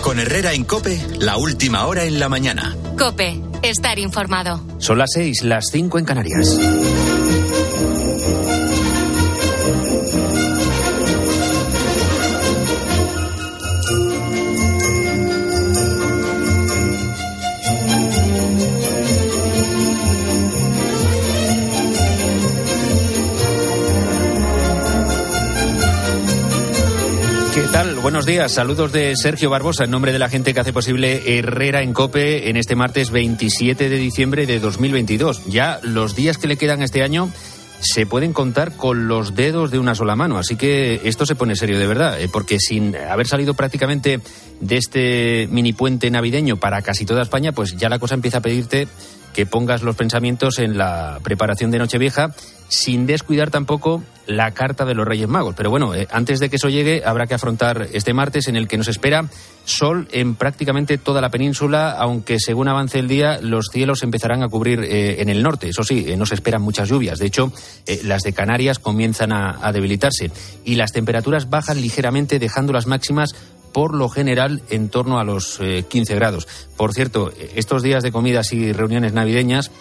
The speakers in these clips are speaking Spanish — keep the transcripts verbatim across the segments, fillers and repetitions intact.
Con Herrera en COPE, la última hora en la mañana. COPE, estar informado. Son las seis, las cinco en Canarias. ¿Qué tal? Buenos días. Saludos de Sergio Barbosa en nombre de la gente que hace posible Herrera en COPE en este martes veintisiete de diciembre de dos mil veintidós. Ya los días que le quedan a este año se pueden contar con los dedos de una sola mano, así que esto se pone serio de verdad, porque sin haber salido prácticamente de este mini puente navideño para casi toda España, pues ya la cosa empieza a pedirte que pongas los pensamientos en la preparación de Nochevieja, sin descuidar tampoco la carta de los Reyes Magos. Pero bueno, eh, antes de que eso llegue, habrá que afrontar este martes en el que nos espera sol en prácticamente toda la península, aunque según avance el día, los cielos empezarán a cubrir eh, en el norte. Eso sí, eh, no se esperan muchas lluvias. De hecho, eh, las de Canarias comienzan a, a debilitarse y las temperaturas bajan ligeramente, dejando las máximas por lo general en torno a los eh, quince grados. Por cierto, estos días de comidas y reuniones navideñas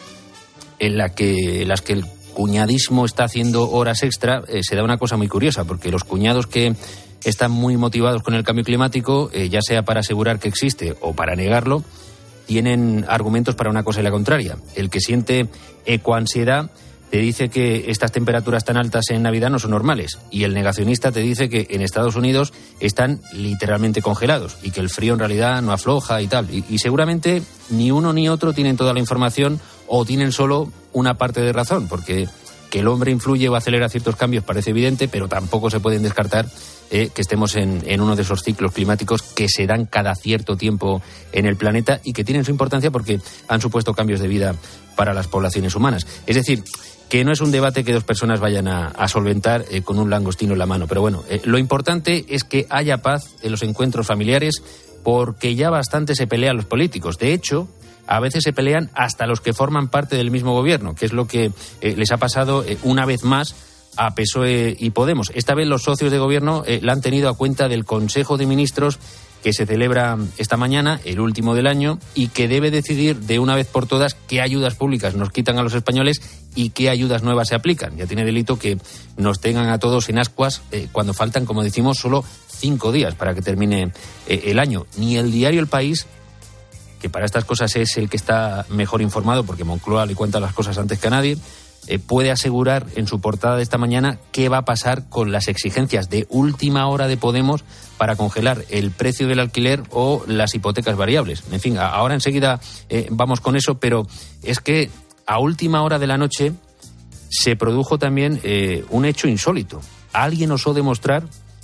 en, la que, en las que el cuñadismo está haciendo horas extra, eh, se da una cosa muy curiosa, porque los cuñados que están muy motivados con el cambio climático, eh, ya sea para asegurar que existe o para negarlo, tienen argumentos para una cosa y la contraria. El que siente ecoansiedad te dice que estas temperaturas tan altas en Navidad no son normales, y el negacionista te dice que en Estados Unidos están literalmente congelados y que el frío en realidad no afloja y tal. Y, y seguramente ni uno ni otro tienen toda la información o tienen solo una parte de razón, porque que el hombre influye o acelera ciertos cambios parece evidente, pero tampoco se pueden descartar eh, que estemos en, en uno de esos ciclos climáticos que se dan cada cierto tiempo en el planeta y que tienen su importancia porque han supuesto cambios de vida para las poblaciones humanas. Es decir, que no es un debate que dos personas vayan a, a solventar eh, con un langostino en la mano. Pero bueno, eh, lo importante es que haya paz en los encuentros familiares, porque ya bastante se pelean los políticos. De hecho, a veces se pelean hasta los que forman parte del mismo gobierno, que es lo que eh, les ha pasado eh, una vez más a P S O E y Podemos. Esta vez los socios de gobierno eh, la han tenido a cuenta del Consejo de Ministros que se celebra esta mañana, el último del año, y que debe decidir de una vez por todas qué ayudas públicas nos quitan a los españoles y qué ayudas nuevas se aplican. Ya tiene delito que nos tengan a todos en ascuas eh, cuando faltan, como decimos, solo cinco días para que termine eh, el año. Ni el diario El País, que para estas cosas es el que está mejor informado, porque Moncloa le cuenta las cosas antes que a nadie, eh, puede asegurar en su portada de esta mañana qué va a pasar con las exigencias de última hora de Podemos para congelar el precio del alquiler o las hipotecas variables. En fin, ahora enseguida eh, vamos con eso, pero es que a última hora de la noche se produjo también eh, un hecho insólito. Alguien osó demostrar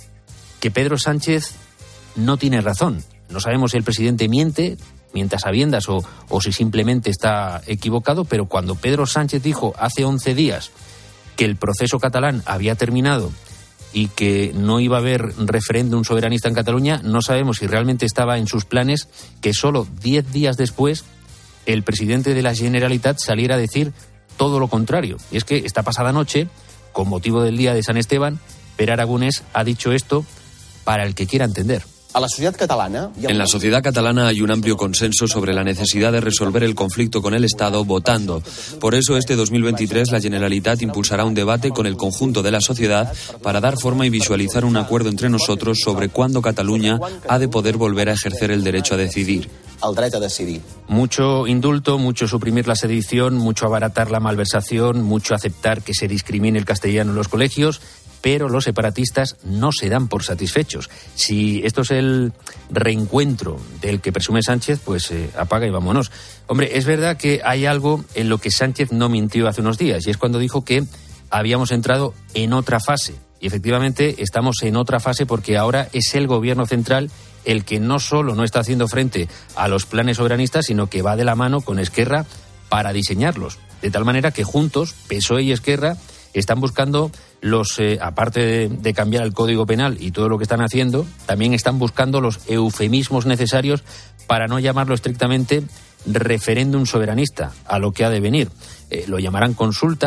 que Pedro Sánchez no tiene razón. No sabemos si el presidente miente, miente a sabiendas o, o si simplemente está equivocado, pero cuando Pedro Sánchez dijo hace once días que el proceso catalán había terminado y que no iba a haber referéndum soberanista en Cataluña, no sabemos si realmente estaba en sus planes que solo diez días después el presidente de la Generalitat saliera a decir todo lo contrario. Y es que esta pasada noche, con motivo del día de San Esteban, Pere Aragonés ha dicho esto para el que quiera entender. A la sociedad catalana... En la sociedad catalana hay un amplio consenso sobre la necesidad de resolver el conflicto con el Estado votando. Por eso este dos mil veintitrés la Generalitat impulsará un debate con el conjunto de la sociedad para dar forma y visualizar un acuerdo entre nosotros sobre cuándo Cataluña ha de poder volver a ejercer el derecho a decidir. El derecho a decidir. Mucho indulto, mucho suprimir la sedición, mucho abaratar la malversación, mucho aceptar que se discrimine el castellano en los colegios, pero los separatistas no se dan por satisfechos. Si esto es el reencuentro del que presume Sánchez, pues eh, apaga y vámonos. Hombre, es verdad que hay algo en lo que Sánchez no mintió hace unos días, y es cuando dijo que habíamos entrado en otra fase. Y efectivamente estamos en otra fase porque ahora es el gobierno central el que no solo no está haciendo frente a los planes soberanistas, sino que va de la mano con Esquerra para diseñarlos. De tal manera que juntos, P S O E y Esquerra, están buscando los, eh, aparte de, de cambiar el Código Penal y todo lo que están haciendo, también están buscando los eufemismos necesarios para no llamarlo estrictamente referéndum soberanista, a lo que ha de venir. Eh, lo llamarán consulta,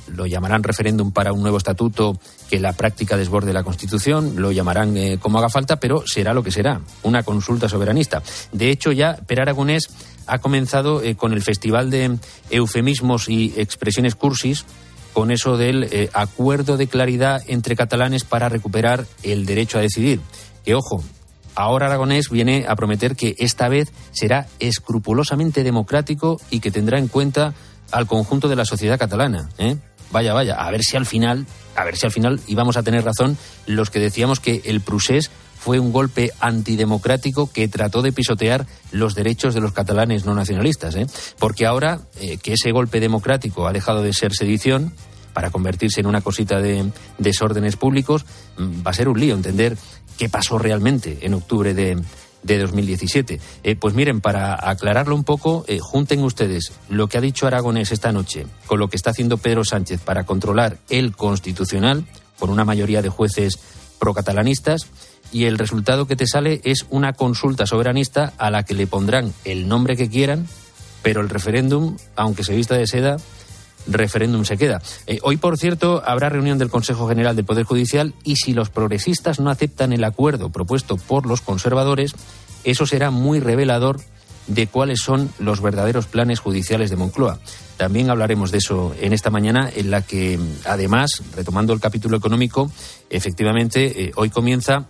lo llamarán referéndum para un nuevo estatuto que la práctica desborde la Constitución, lo llamarán eh, como haga falta, pero será lo que será, una consulta soberanista. De hecho, ya Per Aragonés ha comenzado eh, con el festival de eufemismos y expresiones cursis, con eso del eh, acuerdo de claridad entre catalanes para recuperar el derecho a decidir. Que, ojo, ahora Aragonés viene a prometer que esta vez será escrupulosamente democrático y que tendrá en cuenta al conjunto de la sociedad catalana, ¿eh? Vaya, vaya, a ver si al final, a ver si al final íbamos a tener razón los que decíamos que el procés fue un golpe antidemocrático que trató de pisotear los derechos de los catalanes no nacionalistas, ¿eh? Porque ahora eh, que ese golpe democrático ha dejado de ser sedición para convertirse en una cosita de desórdenes públicos, va a ser un lío entender qué pasó realmente en octubre de, de dos mil diecisiete. Eh, pues miren, para aclararlo un poco, eh, junten ustedes lo que ha dicho Aragonés esta noche con lo que está haciendo Pedro Sánchez para controlar el Constitucional, por una mayoría de jueces procatalanistas, y el resultado que te sale es una consulta soberanista a la que le pondrán el nombre que quieran, pero el referéndum, aunque se vista de seda, referéndum se queda. Eh, hoy, por cierto, habrá reunión del Consejo General del Poder Judicial y si los progresistas no aceptan el acuerdo propuesto por los conservadores, eso será muy revelador de cuáles son los verdaderos planes judiciales de Moncloa. También hablaremos de eso en esta mañana, en la que, además, retomando el capítulo económico, efectivamente, eh, hoy comienza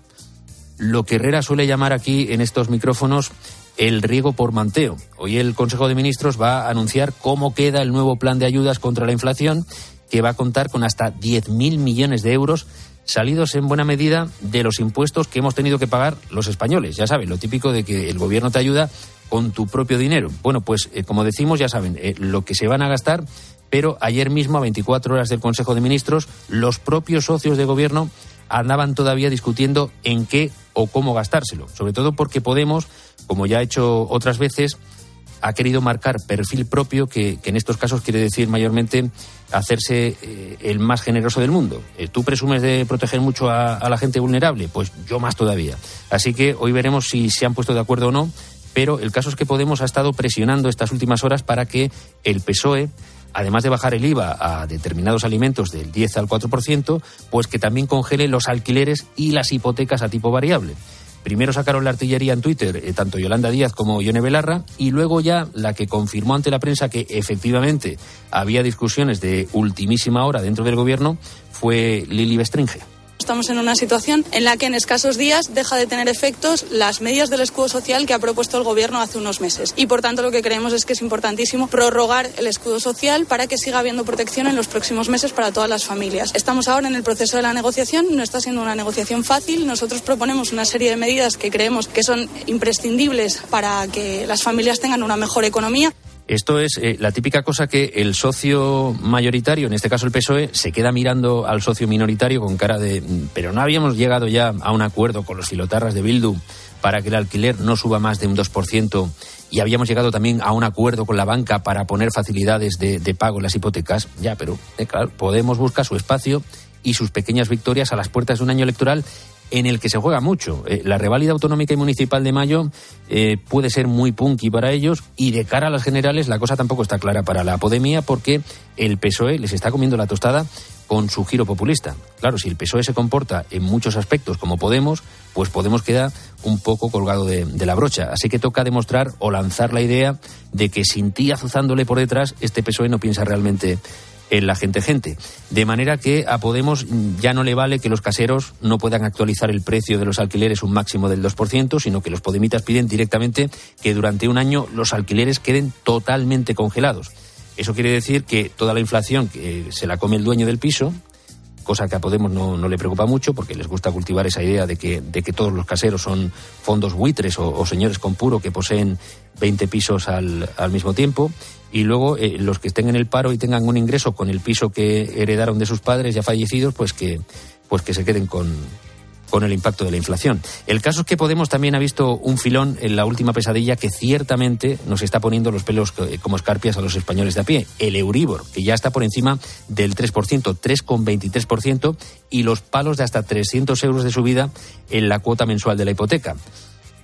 lo que Herrera suele llamar aquí en estos micrófonos el riego por manteo. Hoy el Consejo de Ministros va a anunciar cómo queda el nuevo plan de ayudas contra la inflación, que va a contar con hasta diez mil millones de euros salidos en buena medida de los impuestos que hemos tenido que pagar los españoles. Ya saben, lo típico de que el gobierno te ayuda con tu propio dinero. Bueno, pues eh, como decimos, ya saben, eh, lo que se van a gastar, pero ayer mismo, a veinticuatro horas del Consejo de Ministros, los propios socios de gobierno andaban todavía discutiendo en qué o cómo gastárselo. Sobre todo porque Podemos, como ya ha hecho otras veces, ha querido marcar perfil propio, que, que en estos casos quiere decir mayormente hacerse eh, el más generoso del mundo. Eh, ¿Tú presumes de proteger mucho a, a la gente vulnerable? Pues yo más todavía. Así que hoy veremos si se han puesto de acuerdo o no, pero el caso es que Podemos ha estado presionando estas últimas horas para que el P S O E, además de bajar el I V A a determinados alimentos del diez al cuatro por ciento, pues que también congele los alquileres y las hipotecas a tipo variable. Primero sacaron la artillería en Twitter, eh, tanto Yolanda Díaz como Ione Belarra, y luego ya la que confirmó ante la prensa que efectivamente había discusiones de ultimísima hora dentro del gobierno fue Lili Bestringe. Estamos en una situación en la que en escasos días deja de tener efectos las medidas del escudo social que ha propuesto el gobierno hace unos meses. Y por tanto lo que creemos es que es importantísimo prorrogar el escudo social para que siga habiendo protección en los próximos meses para todas las familias. Estamos ahora en el proceso de la negociación, no está siendo una negociación fácil. Nosotros proponemos una serie de medidas que creemos que son imprescindibles para que las familias tengan una mejor economía. Esto es eh, la típica cosa que el socio mayoritario, en este caso el P S O E, se queda mirando al socio minoritario con cara de pero no habíamos llegado ya a un acuerdo con los filotarras de Bildu para que el alquiler no suba más de un dos por ciento y habíamos llegado también a un acuerdo con la banca para poner facilidades de, de pago en las hipotecas. Ya, pero eh, claro, Podemos busca su espacio y sus pequeñas victorias a las puertas de un año electoral en el que se juega mucho. Eh, la reválida autonómica y municipal de mayo eh, puede ser muy punky para ellos, y de cara a las generales la cosa tampoco está clara para la Podemia, porque el P S O E les está comiendo la tostada con su giro populista. Claro, si el P S O E se comporta en muchos aspectos como Podemos, pues Podemos queda un poco colgado de, de la brocha. Así que toca demostrar o lanzar la idea de que sin ti azuzándole por detrás, este P S O E no piensa realmente en la gente gente. De manera que a Podemos ya no le vale que los caseros no puedan actualizar el precio de los alquileres un máximo del dos por ciento, sino que los podemitas piden directamente que durante un año los alquileres queden totalmente congelados. Eso quiere decir que toda la inflación que se la come el dueño del piso, cosa que a Podemos no, no le preocupa mucho, porque les gusta cultivar esa idea de que, de que todos los caseros son fondos buitres o, o señores con puro que poseen veinte pisos al, al mismo tiempo, y luego eh, los que estén en el paro y tengan un ingreso con el piso que heredaron de sus padres ya fallecidos, pues que, pues que se queden con, con el impacto de la inflación. El caso es que Podemos también ha visto un filón en la última pesadilla que ciertamente nos está poniendo los pelos como escarpias a los españoles de a pie. El Euribor, que ya está por encima del tres por ciento, tres coma veintitrés por ciento, y los palos de hasta trescientos euros de subida en la cuota mensual de la hipoteca.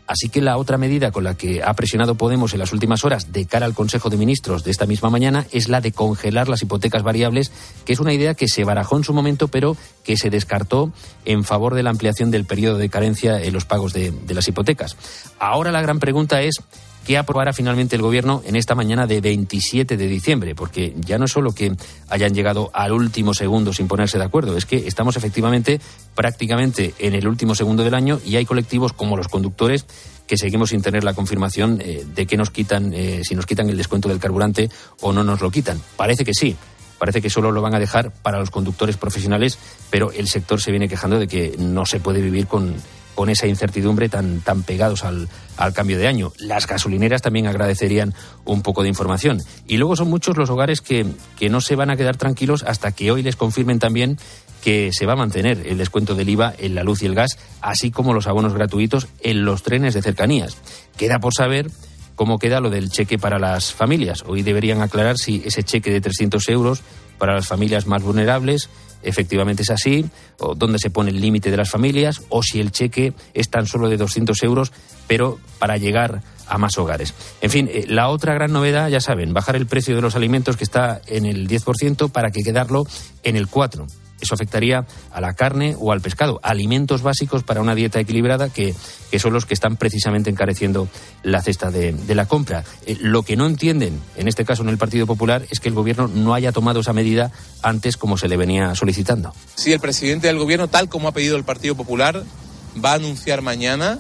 Así que la otra medida con la que ha presionado Podemos en las últimas horas de cara al Consejo de Ministros de esta misma mañana es la de congelar las hipotecas variables, que es una idea que se barajó en su momento, pero que se descartó en favor de la ampliación del periodo de carencia en los pagos de, de las hipotecas. Ahora la gran pregunta es: ¿qué aprobará finalmente el Gobierno en esta mañana de veintisiete de diciembre? Porque ya no es solo que hayan llegado al último segundo sin ponerse de acuerdo, es que estamos efectivamente prácticamente en el último segundo del año y hay colectivos como los conductores que seguimos sin tener la confirmación eh, de que nos quitan, eh, si nos quitan el descuento del carburante o no nos lo quitan. Parece que sí. Parece que solo lo van a dejar para los conductores profesionales, pero el sector se viene quejando de que no se puede vivir con, con esa incertidumbre tan, tan pegados al, al cambio de año. Las gasolineras también agradecerían un poco de información. Y luego son muchos los hogares que, que no se van a quedar tranquilos hasta que hoy les confirmen también que se va a mantener el descuento del I V A en la luz y el gas, así como los abonos gratuitos en los trenes de cercanías. Queda por saber cómo queda lo del cheque para las familias. Hoy deberían aclarar si ese cheque de trescientos euros para las familias más vulnerables efectivamente es así, o dónde se pone el límite de las familias, o si el cheque es tan solo de doscientos euros, pero para llegar a más hogares. En fin, eh, la otra gran novedad, ya saben, bajar el precio de los alimentos, que está en el diez por ciento, para que quedarlo en el cuatro por ciento. Eso afectaría a la carne o al pescado, alimentos básicos para una dieta equilibrada que, que son los que están precisamente encareciendo la cesta de, de la compra. Eh, lo que no entienden, en este caso en el Partido Popular, es que el Gobierno no haya tomado esa medida antes como se le venía solicitando. Sí, el presidente del Gobierno, tal como ha pedido el Partido Popular, va a anunciar mañana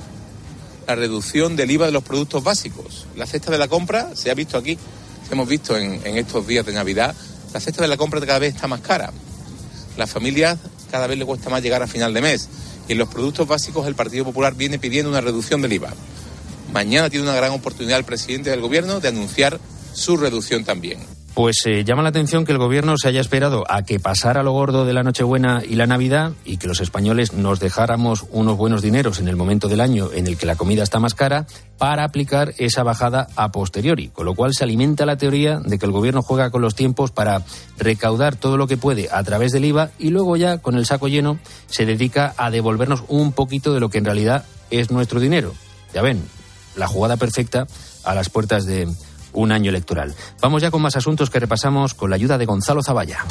la reducción del I V A de los productos básicos. La cesta de la compra, se ha visto aquí, hemos visto en, en estos días de Navidad, la cesta de la compra cada vez está más cara. Las familias cada vez le cuesta más llegar a final de mes. Y en los productos básicos el Partido Popular viene pidiendo una reducción del I V A. Mañana tiene una gran oportunidad el presidente del Gobierno de anunciar su reducción también. Pues eh, llama la atención que el Gobierno se haya esperado a que pasara lo gordo de la Nochebuena y la Navidad y que los españoles nos dejáramos unos buenos dineros en el momento del año en el que la comida está más cara para aplicar esa bajada a posteriori, con lo cual se alimenta la teoría de que el Gobierno juega con los tiempos para recaudar todo lo que puede a través del I V A y luego ya con el saco lleno se dedica a devolvernos un poquito de lo que en realidad es nuestro dinero. Ya ven, la jugada perfecta a las puertas de un año electoral. Vamos ya con más asuntos que repasamos con la ayuda de Gonzalo Zavalla.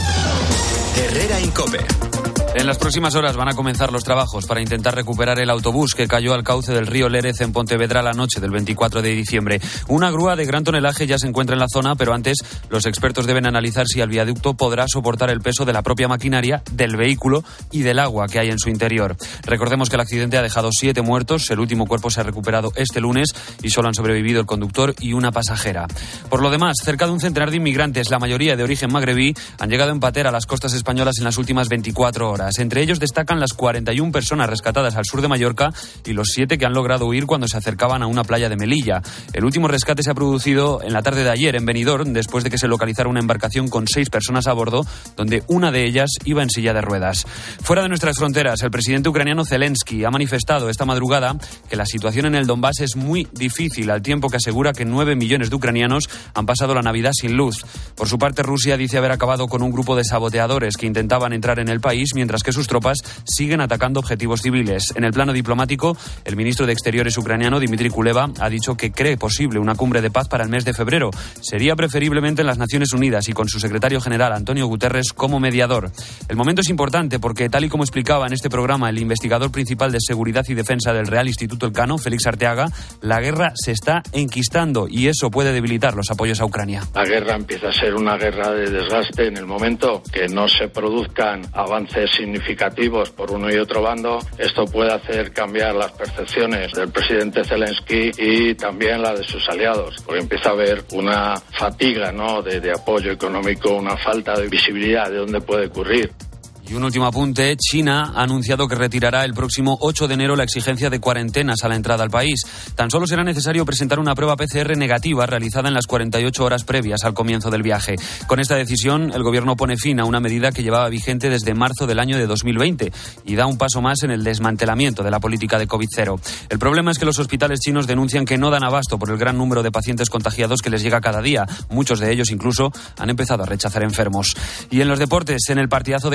Herrera Incope. En las próximas horas van a comenzar los trabajos para intentar recuperar el autobús que cayó al cauce del río Lérez en Pontevedra la noche del veinticuatro de diciembre. Una grúa de gran tonelaje ya se encuentra en la zona, pero antes los expertos deben analizar si el viaducto podrá soportar el peso de la propia maquinaria, del vehículo y del agua que hay en su interior. Recordemos que el accidente ha dejado siete muertos, el último cuerpo se ha recuperado este lunes y solo han sobrevivido el conductor y una pasajera. Por lo demás, cerca de un centenar de inmigrantes, la mayoría de origen magrebí, han llegado en patera a las costas españolas en las últimas veinticuatro horas. Entre ellos destacan las cuarenta y una personas rescatadas al sur de Mallorca y los siete que han logrado huir cuando se acercaban a una playa de Melilla. El último rescate se ha producido en la tarde de ayer en Benidorm, después de que se localizara una embarcación con seis personas a bordo, donde una de ellas iba en silla de ruedas. Fuera de nuestras fronteras, el presidente ucraniano Zelensky ha manifestado esta madrugada que la situación en el Donbass es muy difícil, al tiempo que asegura que nueve millones de ucranianos han pasado la Navidad sin luz. Por su parte, Rusia dice haber acabado con un grupo de saboteadores que intentaban entrar en el país, mientras que sus tropas siguen atacando objetivos civiles. En el plano diplomático, el ministro de Exteriores ucraniano, Dmitry Kuleba, ha dicho que cree posible una cumbre de paz para el mes de febrero. Sería preferiblemente en las Naciones Unidas y con su secretario general, Antonio Guterres, como mediador. El momento es importante porque, tal y como explicaba en este programa el investigador principal de Seguridad y Defensa del Real Instituto Elcano, Félix Arteaga, la guerra se está enquistando y eso puede debilitar los apoyos a Ucrania. La guerra empieza a ser una guerra de desgaste en el momento que no se produzcan avances significativos por uno y otro bando. Esto puede hacer cambiar las percepciones del presidente Zelensky y también la de sus aliados, porque empieza a haber una fatiga, ¿no?, de, de apoyo económico, una falta de visibilidad de dónde puede ocurrir. Y un último apunte, China ha anunciado que retirará el próximo ocho de enero la exigencia de cuarentenas a la entrada al país. Tan solo será necesario presentar una prueba P C R negativa realizada en las cuarenta y ocho horas previas al comienzo del viaje. Con esta decisión, el gobierno pone fin a una medida que llevaba vigente desde marzo del año de dos mil veinte y da un paso más en el desmantelamiento de la política de COVID cero. El problema es que los hospitales chinos denuncian que no dan abasto por el gran número de pacientes contagiados que les llega cada día. Muchos de ellos incluso han empezado a rechazar enfermos. Y en los deportes, en el partidazo de COPE, los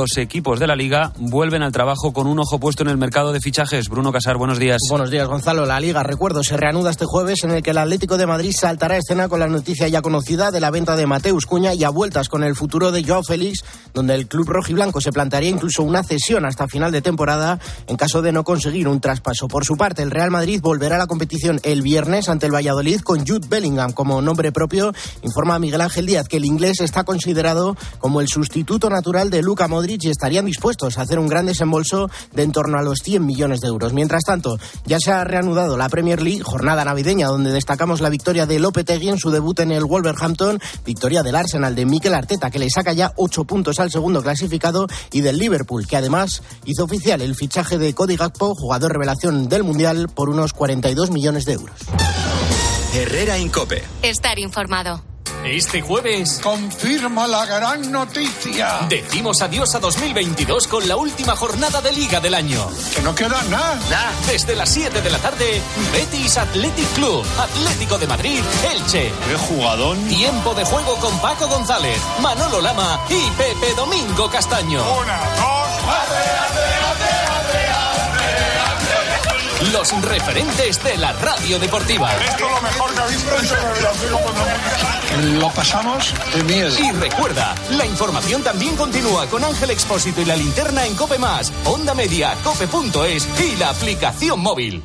los equipos de la Liga vuelven al trabajo con un ojo puesto en el mercado de fichajes. Bruno Casar, buenos días. Buenos días, Gonzalo. La Liga, recuerdo, se reanuda este jueves, en el que el Atlético de Madrid saltará a escena con la noticia ya conocida de la venta de Mateus Cunha y a vueltas con el futuro de Joao Félix, donde el club rojiblanco se plantearía incluso una cesión hasta final de temporada en caso de no conseguir un traspaso. Por su parte, el Real Madrid volverá a la competición el viernes ante el Valladolid con Jude Bellingham como nombre propio. Informa Miguel Ángel Díaz que el inglés está considerado como el sustituto natural de Luka Modric y estarían dispuestos a hacer un gran desembolso de en torno a los cien millones de euros. Mientras tanto, ya se ha reanudado la Premier League, jornada navideña donde destacamos la victoria de Lopetegui en su debut en el Wolverhampton, victoria del Arsenal de Mikel Arteta que le saca ya ocho puntos al segundo clasificado, y del Liverpool que además hizo oficial el fichaje de Cody Gakpo, jugador revelación del Mundial, por unos cuarenta y dos millones de euros. Herrera Incope. Estar informado. Este jueves confirma la gran noticia. Decimos adiós a dos mil veintidós con la última jornada de Liga del año. Que no queda nada. Desde las siete de la tarde, Betis Athletic Club, Atlético de Madrid, Elche. ¡Qué jugadón! Tiempo de juego con Paco González, Manolo Lama y Pepe Domingo Castaño. Una, dos, ¡adre, adre, adre, adre, adre! Los referentes de la radio deportiva. Esto es lo mejor que ha visto en su. Lo pasamos de miedo. Y recuerda, la información también continúa con Ángel Expósito y la linterna en Cope Más, Onda Media, cope punto es y la aplicación móvil.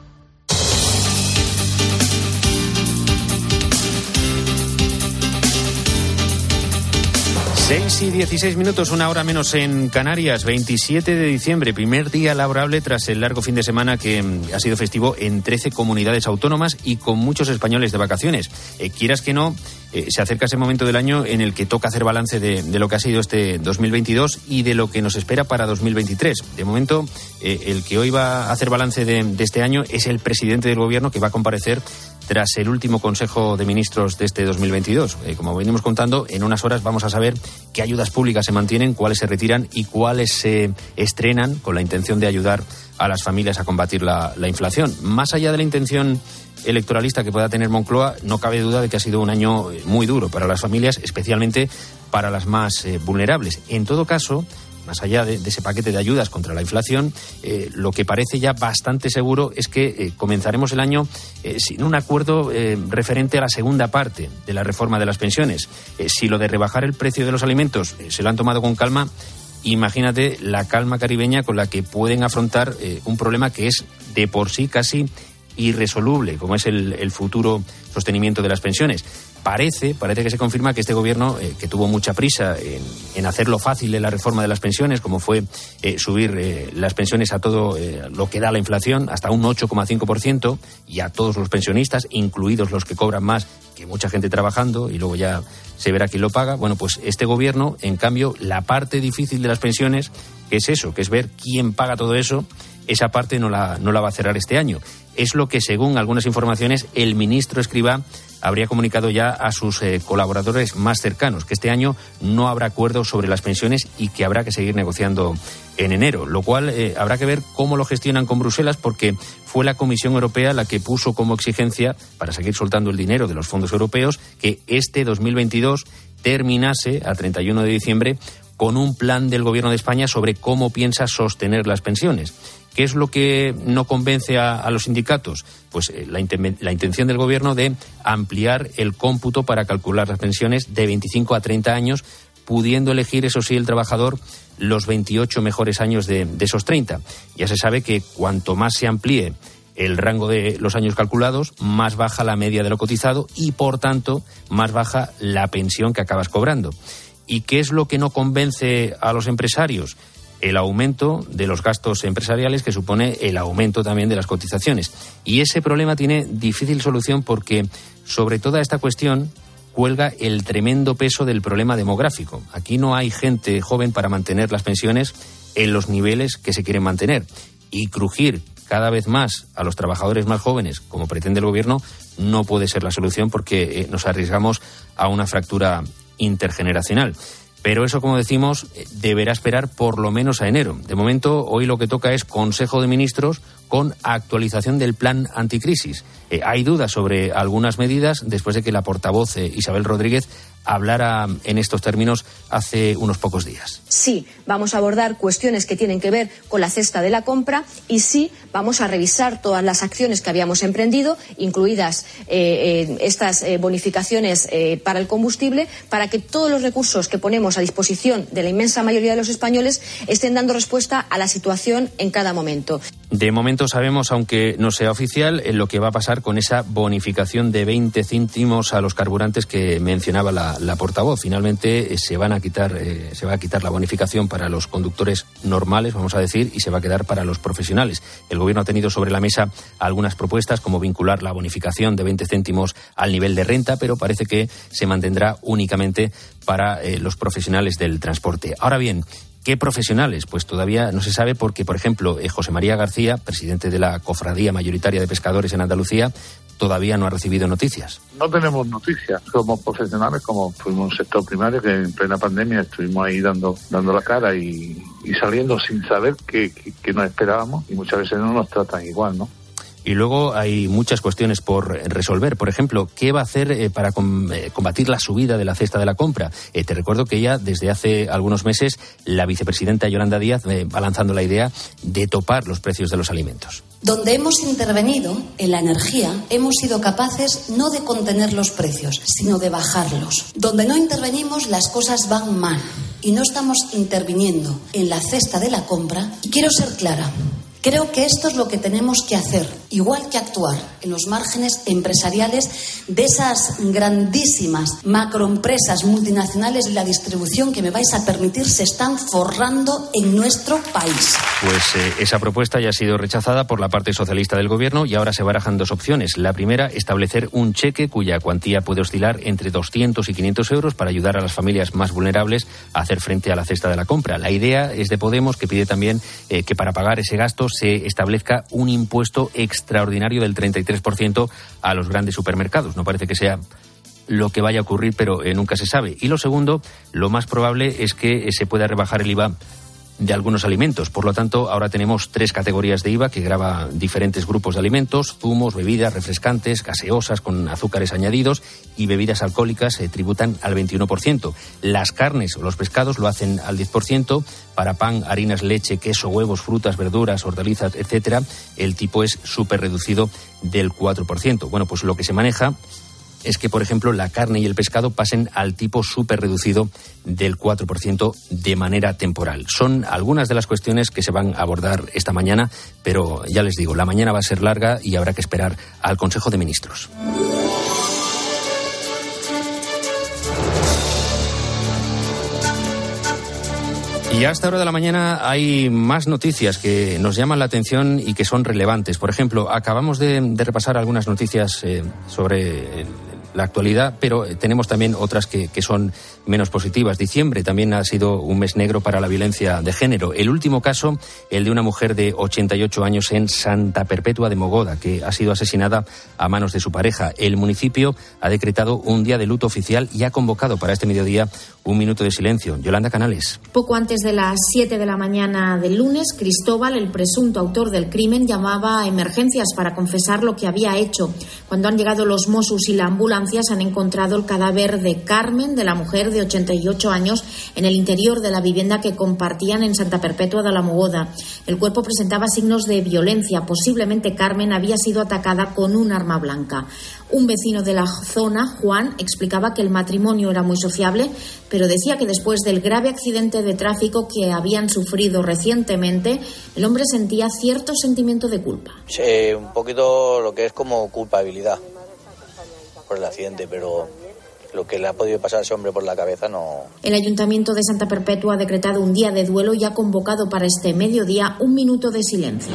seis y dieciséis minutos, una hora menos en Canarias, veintisiete de diciembre, primer día laborable tras el largo fin de semana que ha sido festivo en trece comunidades autónomas y con muchos españoles de vacaciones. Eh, quieras que no, eh, se acerca ese momento del año en el que toca hacer balance de, de lo que ha sido este dos mil veintidós y de lo que nos espera para dos mil veintitrés. De momento, eh, el que hoy va a hacer balance de, de este año es el presidente del Gobierno, que va a comparecer tras el último Consejo de Ministros de este dos mil veintidós. Eh, como venimos contando, en unas horas vamos a saber qué ayudas públicas se mantienen, cuáles se retiran y cuáles se estrenan con la intención de ayudar a las familias a combatir la, la inflación. Más allá de la intención electoralista que pueda tener Moncloa, no cabe duda de que ha sido un año muy duro para las familias, especialmente para las más eh, vulnerables. En todo caso, más allá de, de ese paquete de ayudas contra la inflación, eh, lo que parece ya bastante seguro es que eh, comenzaremos el año eh, sin un acuerdo eh, referente a la segunda parte de la reforma de las pensiones. Eh, si lo de rebajar el precio de los alimentos eh, se lo han tomado con calma, imagínate la calma caribeña con la que pueden afrontar eh, un problema que es de por sí casi irresoluble, como es el, el futuro sostenimiento de las pensiones. Parece, parece que se confirma que este gobierno, eh, que tuvo mucha prisa en, en hacerlo fácil en la reforma de las pensiones, como fue eh, subir eh, las pensiones a todo eh, lo que da la inflación, hasta un ocho coma cinco por ciento, y a todos los pensionistas, incluidos los que cobran más que mucha gente trabajando, y luego ya se verá quién lo paga. Bueno, pues este gobierno, en cambio, la parte difícil de las pensiones, que es eso, que es ver quién paga todo eso, esa parte no la, no la va a cerrar este año. Es lo que, según algunas informaciones, el ministro Escrivá habría comunicado ya a sus eh, colaboradores más cercanos, que este año no habrá acuerdo sobre las pensiones y que habrá que seguir negociando en enero, lo cual eh, habrá que ver cómo lo gestionan con Bruselas, porque fue la Comisión Europea la que puso como exigencia, para seguir soltando el dinero de los fondos europeos, que este dos mil veintidós terminase a treinta y uno de diciembre con un plan del Gobierno de España sobre cómo piensa sostener las pensiones. ¿Qué es lo que no convence a, a los sindicatos? Pues eh, la, inten- la intención del Gobierno de ampliar el cómputo para calcular las pensiones de veinticinco a treinta años, pudiendo elegir, eso sí, el trabajador los veintiocho mejores años de, de esos treinta. Ya se sabe que cuanto más se amplíe el rango de los años calculados, más baja la media de lo cotizado y, por tanto, más baja la pensión que acabas cobrando. ¿Y qué es lo que no convence a los empresarios? El aumento de los gastos empresariales, que supone el aumento también de las cotizaciones. Y ese problema tiene difícil solución porque sobre toda esta cuestión cuelga el tremendo peso del problema demográfico. Aquí no hay gente joven para mantener las pensiones en los niveles que se quieren mantener. Y crujir cada vez más a los trabajadores más jóvenes, como pretende el Gobierno, no puede ser la solución, porque eh, nos arriesgamos a una fractura intergeneracional. Pero eso, como decimos, deberá esperar por lo menos a enero. De momento, hoy lo que toca es Consejo de Ministros con actualización del plan anticrisis. Eh, hay dudas sobre algunas medidas después de que la portavoz eh, Isabel Rodríguez hablara en estos términos hace unos pocos días. Sí, vamos a abordar cuestiones que tienen que ver con la cesta de la compra y sí, vamos a revisar todas las acciones que habíamos emprendido, incluidas eh, eh, estas eh, bonificaciones eh, para el combustible, para que todos los recursos que ponemos a disposición de la inmensa mayoría de los españoles estén dando respuesta a la situación en cada momento. De momento sabemos, aunque no sea oficial, en lo que va a pasar con esa bonificación de veinte céntimos a los carburantes que mencionaba la, la portavoz. Finalmente eh, se van a quitar, eh, se va a quitar la bonificación para los conductores normales, vamos a decir, y se va a quedar para los profesionales. El Gobierno ha tenido sobre la mesa algunas propuestas, como vincular la bonificación de veinte céntimos al nivel de renta, pero parece que se mantendrá únicamente para eh, los profesionales del transporte. Ahora bien, ¿qué profesionales? Pues todavía no se sabe porque, por ejemplo, eh, José María García, presidente de la Cofradía Mayoritaria de Pescadores en Andalucía, todavía no ha recibido noticias. No tenemos noticias. Somos profesionales, como fuimos un sector primario que en plena pandemia estuvimos ahí dando dando la cara y, y saliendo sin saber qué, qué, qué nos esperábamos, y muchas veces no nos tratan igual, ¿no? Y luego hay muchas cuestiones por resolver. Por ejemplo, ¿qué va a hacer eh, para com- eh, combatir la subida de la cesta de la compra? Eh, te recuerdo que ya desde hace algunos meses la vicepresidenta Yolanda Díaz eh, va lanzando la idea de topar los precios de los alimentos. Donde hemos intervenido en la energía, hemos sido capaces no de contener los precios, sino de bajarlos. Donde no intervenimos, las cosas van mal y no estamos interviniendo en la cesta de la compra. Y quiero ser clara. Creo que esto es lo que tenemos que hacer, igual que actuar en los márgenes empresariales de esas grandísimas macroempresas multinacionales de la distribución que me vais a permitir se están forrando en nuestro país. Pues eh, esa propuesta ya ha sido rechazada por la parte socialista del Gobierno y ahora se barajan dos opciones. La primera, establecer un cheque cuya cuantía puede oscilar entre doscientos y quinientos euros para ayudar a las familias más vulnerables a hacer frente a la cesta de la compra. La idea es de Podemos, que pide también eh, que para pagar ese gasto se establezca un impuesto extraordinario del treinta y tres por ciento a los grandes supermercados. No parece que sea lo que vaya a ocurrir, pero eh, nunca se sabe. Y lo segundo, lo más probable es que eh, se pueda rebajar el I V A de algunos alimentos. Por lo tanto, ahora tenemos tres categorías de I V A que grava diferentes grupos de alimentos: zumos, bebidas, refrescantes, gaseosas con azúcares añadidos y bebidas alcohólicas se tributan al veintiuno por ciento. Las carnes o los pescados lo hacen al diez por ciento. Para pan, harinas, leche, queso, huevos, frutas, verduras, hortalizas, etcétera, el tipo es súper reducido del cuatro por ciento. Bueno, pues lo que se maneja es que, por ejemplo, la carne y el pescado pasen al tipo súper reducido del cuatro por ciento de manera temporal. Son algunas de las cuestiones que se van a abordar esta mañana, pero ya les digo, la mañana va a ser larga y habrá que esperar al Consejo de Ministros. Y a esta hora de la mañana hay más noticias que nos llaman la atención y que son relevantes. Por ejemplo, acabamos de, de repasar algunas noticias eh, sobre eh, la actualidad, pero tenemos también otras que, que son menos positivas. Diciembre también ha sido un mes negro para la violencia de género. El último caso, el de una mujer de ochenta y ocho años en Santa Perpetua de Mogoda, que ha sido asesinada a manos de su pareja. El municipio ha decretado un día de luto oficial y ha convocado para este mediodía un minuto de silencio. Yolanda Canales. Poco antes de las siete de la mañana del lunes, Cristóbal, el presunto autor del crimen, llamaba a emergencias para confesar lo que había hecho. Cuando han llegado los Mossos y la ambulancia, se han encontrado el cadáver de Carmen, de la mujer de ochenta y ocho años, en el interior de la vivienda que compartían en Santa Perpetua de la Mogoda. El cuerpo presentaba signos de violencia. Posiblemente Carmen había sido atacada con un arma blanca. Un vecino de la zona, Juan, explicaba que el matrimonio era muy sociable, pero decía que después del grave accidente de tráfico que habían sufrido recientemente, el hombre sentía cierto sentimiento de culpa. Sí, un poquito lo que es como culpabilidad por el accidente, pero lo que le ha podido pasar a ese hombre por la cabeza no. El Ayuntamiento de Santa Perpetua ha decretado un día de duelo y ha convocado para este mediodía un minuto de silencio.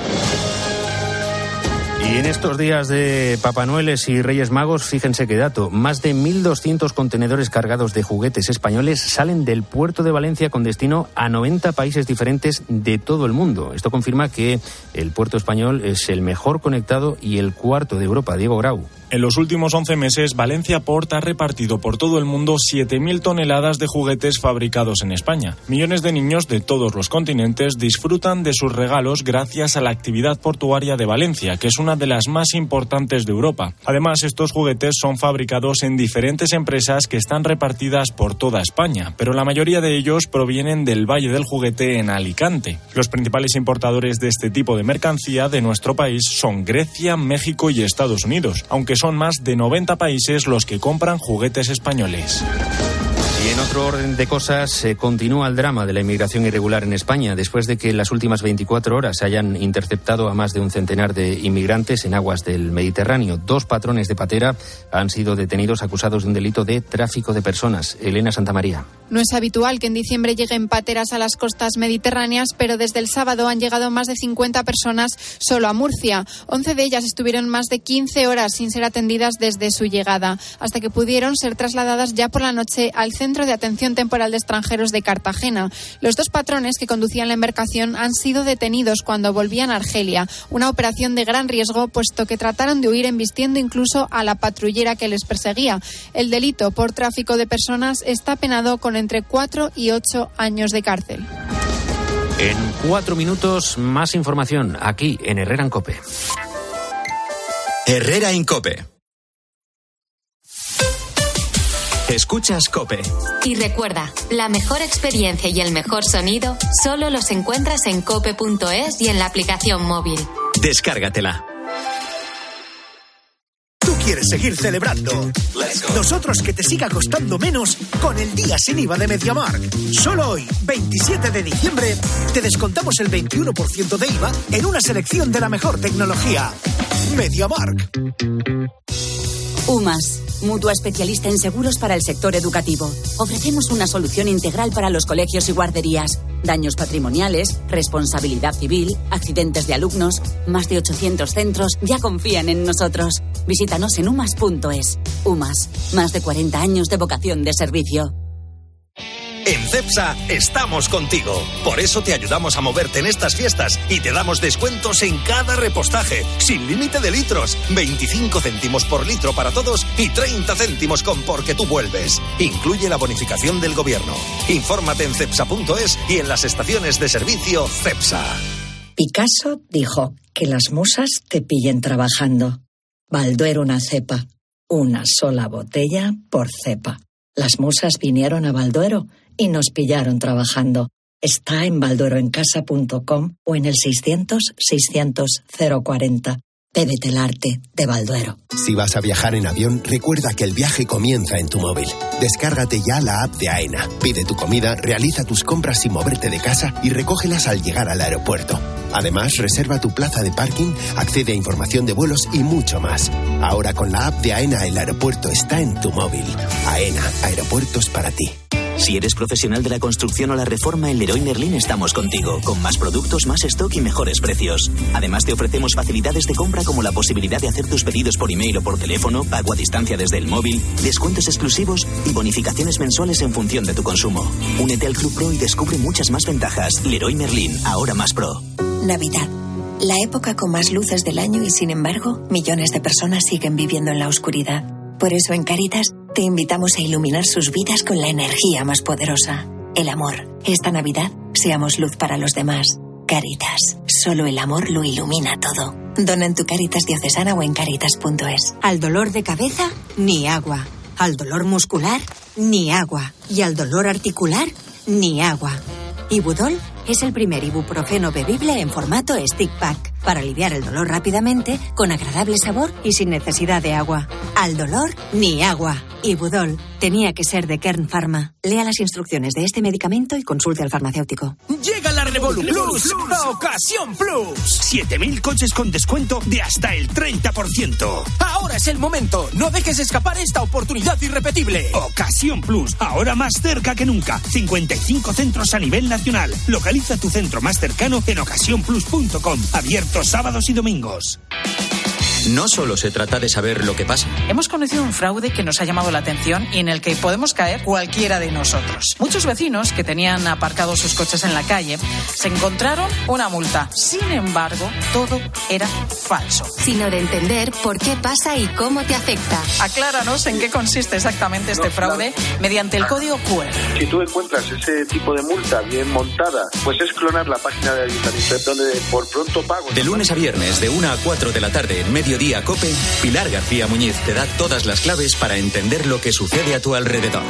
Y en estos días de Papá Noeles y Reyes Magos, fíjense qué dato, más de mil doscientos contenedores cargados de juguetes españoles salen del puerto de Valencia con destino a noventa países diferentes de todo el mundo. Esto confirma que el puerto español es el mejor conectado y el cuarto de Europa. Diego Grau. En los últimos once meses, Valencia Port ha repartido por todo el mundo siete mil toneladas de juguetes fabricados en España. Millones de niños de todos los continentes disfrutan de sus regalos gracias a la actividad portuaria de Valencia, que es una de las más importantes de Europa. Además, estos juguetes son fabricados en diferentes empresas que están repartidas por toda España, pero la mayoría de ellos provienen del Valle del Juguete en Alicante. Los principales importadores de este tipo de mercancía de nuestro país son Grecia, México y Estados Unidos, aunque son más de noventa países los que compran juguetes españoles. Y en otro orden de cosas, se eh, continúa el drama de la inmigración irregular en España, después de que en las últimas veinticuatro horas se hayan interceptado a más de un centenar de inmigrantes en aguas del Mediterráneo. Dos patrones de patera han sido detenidos acusados de un delito de tráfico de personas. Elena Santamaría. No es habitual que en diciembre lleguen pateras a las costas mediterráneas, pero desde el sábado han llegado más de cincuenta personas solo a Murcia. once de ellas estuvieron más de quince horas sin ser atendidas desde su llegada, hasta que pudieron ser trasladadas ya por la noche al Centro de Atención Temporal de Extranjeros de Cartagena. Los dos patrones que conducían la embarcación han sido detenidos cuando volvían a Argelia, una operación de gran riesgo, puesto que trataron de huir embistiendo incluso a la patrullera que les perseguía. El delito por tráfico de personas está penado con entre cuatro y ocho años de cárcel. En cuatro minutos, más información aquí en Herrera en COPE. Herrera en COPE. Escuchas COPE. Y recuerda, la mejor experiencia y el mejor sonido solo los encuentras en cope punto es y en la aplicación móvil. Descárgatela. Tú quieres seguir celebrando. Nosotros que te siga costando menos con el día sin I V A de MediaMarkt. Solo hoy, veintisiete de diciembre, te descontamos el veintiuno por ciento de I V A en una selección de la mejor tecnología. MediaMarkt. UMAS, mutua especialista en seguros para el sector educativo. Ofrecemos una solución integral para los colegios y guarderías. Daños patrimoniales, responsabilidad civil, accidentes de alumnos. Más de ochocientos centros ya confían en nosotros. Visítanos en umas punto es. UMAS, más de cuarenta años de vocación de servicio. En Cepsa estamos contigo. Por eso te ayudamos a moverte en estas fiestas y te damos descuentos en cada repostaje, sin límite de litros, veinticinco céntimos por litro para todos y treinta céntimos con Porque tú vuelves. Incluye la bonificación del gobierno. Infórmate en cepsa punto es y en las estaciones de servicio Cepsa. Picasso dijo que las musas te pillen trabajando. Balduero una cepa, una sola botella por cepa. Las musas vinieron a Balduero y nos pillaron trabajando. Está en baldueroencasa punto com o en el seiscientos, seiscientos, cero cuarenta. Bébete el arte de Balduero. Si vas a viajar en avión, recuerda que el viaje comienza en tu móvil. Descárgate ya la app de AENA. Pide tu comida, realiza tus compras sin moverte de casa y recógelas al llegar al aeropuerto. Además, reserva tu plaza de parking, accede a información de vuelos y mucho más. Ahora con la app de AENA, el aeropuerto está en tu móvil. AENA, aeropuertos para ti. Si eres profesional de la construcción o la reforma, en Leroy Merlin estamos contigo, con más productos, más stock y mejores precios. Además, te ofrecemos facilidades de compra como la posibilidad de hacer tus pedidos por email o por teléfono, pago a distancia desde el móvil, descuentos exclusivos y bonificaciones mensuales en función de tu consumo. Únete al Club Pro y descubre muchas más ventajas. Leroy Merlin, ahora más pro. Navidad. La época con más luces del año y, sin embargo, millones de personas siguen viviendo en la oscuridad. Por eso, en Cáritas, te invitamos a iluminar sus vidas con la energía más poderosa, el amor. Esta Navidad, seamos luz para los demás. Cáritas, solo el amor lo ilumina todo. Dona en tu Cáritas diocesana o en cáritas punto es. Al dolor de cabeza, ni agua. Al dolor muscular, ni agua. Y al dolor articular, ni agua. Ibudol es el primer ibuprofeno bebible en formato stick pack para aliviar el dolor rápidamente, con agradable sabor y sin necesidad de agua. Al dolor, ni agua. Ibudol tenía que ser de Kern Pharma. Lea las instrucciones de este medicamento y consulte al farmacéutico. Llega la Revolu Plus, Ocasión Plus. siete mil coches con descuento de hasta el treinta por ciento. Ahora es el momento. No dejes escapar esta oportunidad irrepetible. Ocasión Plus, ahora más cerca que nunca. cincuenta y cinco centros a nivel nacional. Localiza tu centro más cercano en ocasión plus punto com. Abierto sábados y domingos. No solo se trata de saber lo que pasa. Hemos conocido un fraude que nos ha llamado la atención y en el que podemos caer cualquiera de nosotros. Muchos vecinos que tenían aparcados sus coches en la calle se encontraron una multa. Sin embargo, todo era falso. Sino de entender por qué pasa y cómo te afecta. Acláranos en qué consiste exactamente este fraude mediante el código cu erre. Si tú encuentras ese tipo de multa bien montada, pues es clonar la página de Ayuntamiento, donde por pronto pago. De lunes a viernes, de una a cuatro de la tarde, en Mediodía COPE, Pilar García Muñiz te da todas las claves para entender lo que sucede a tu alrededor.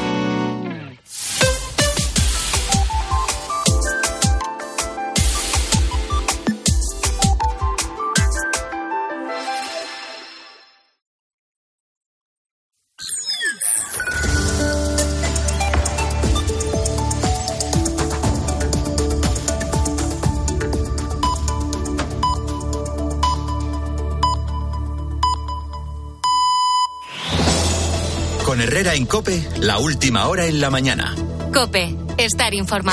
Con Herrera en COPE, la última hora en la mañana. COPE, estar informado.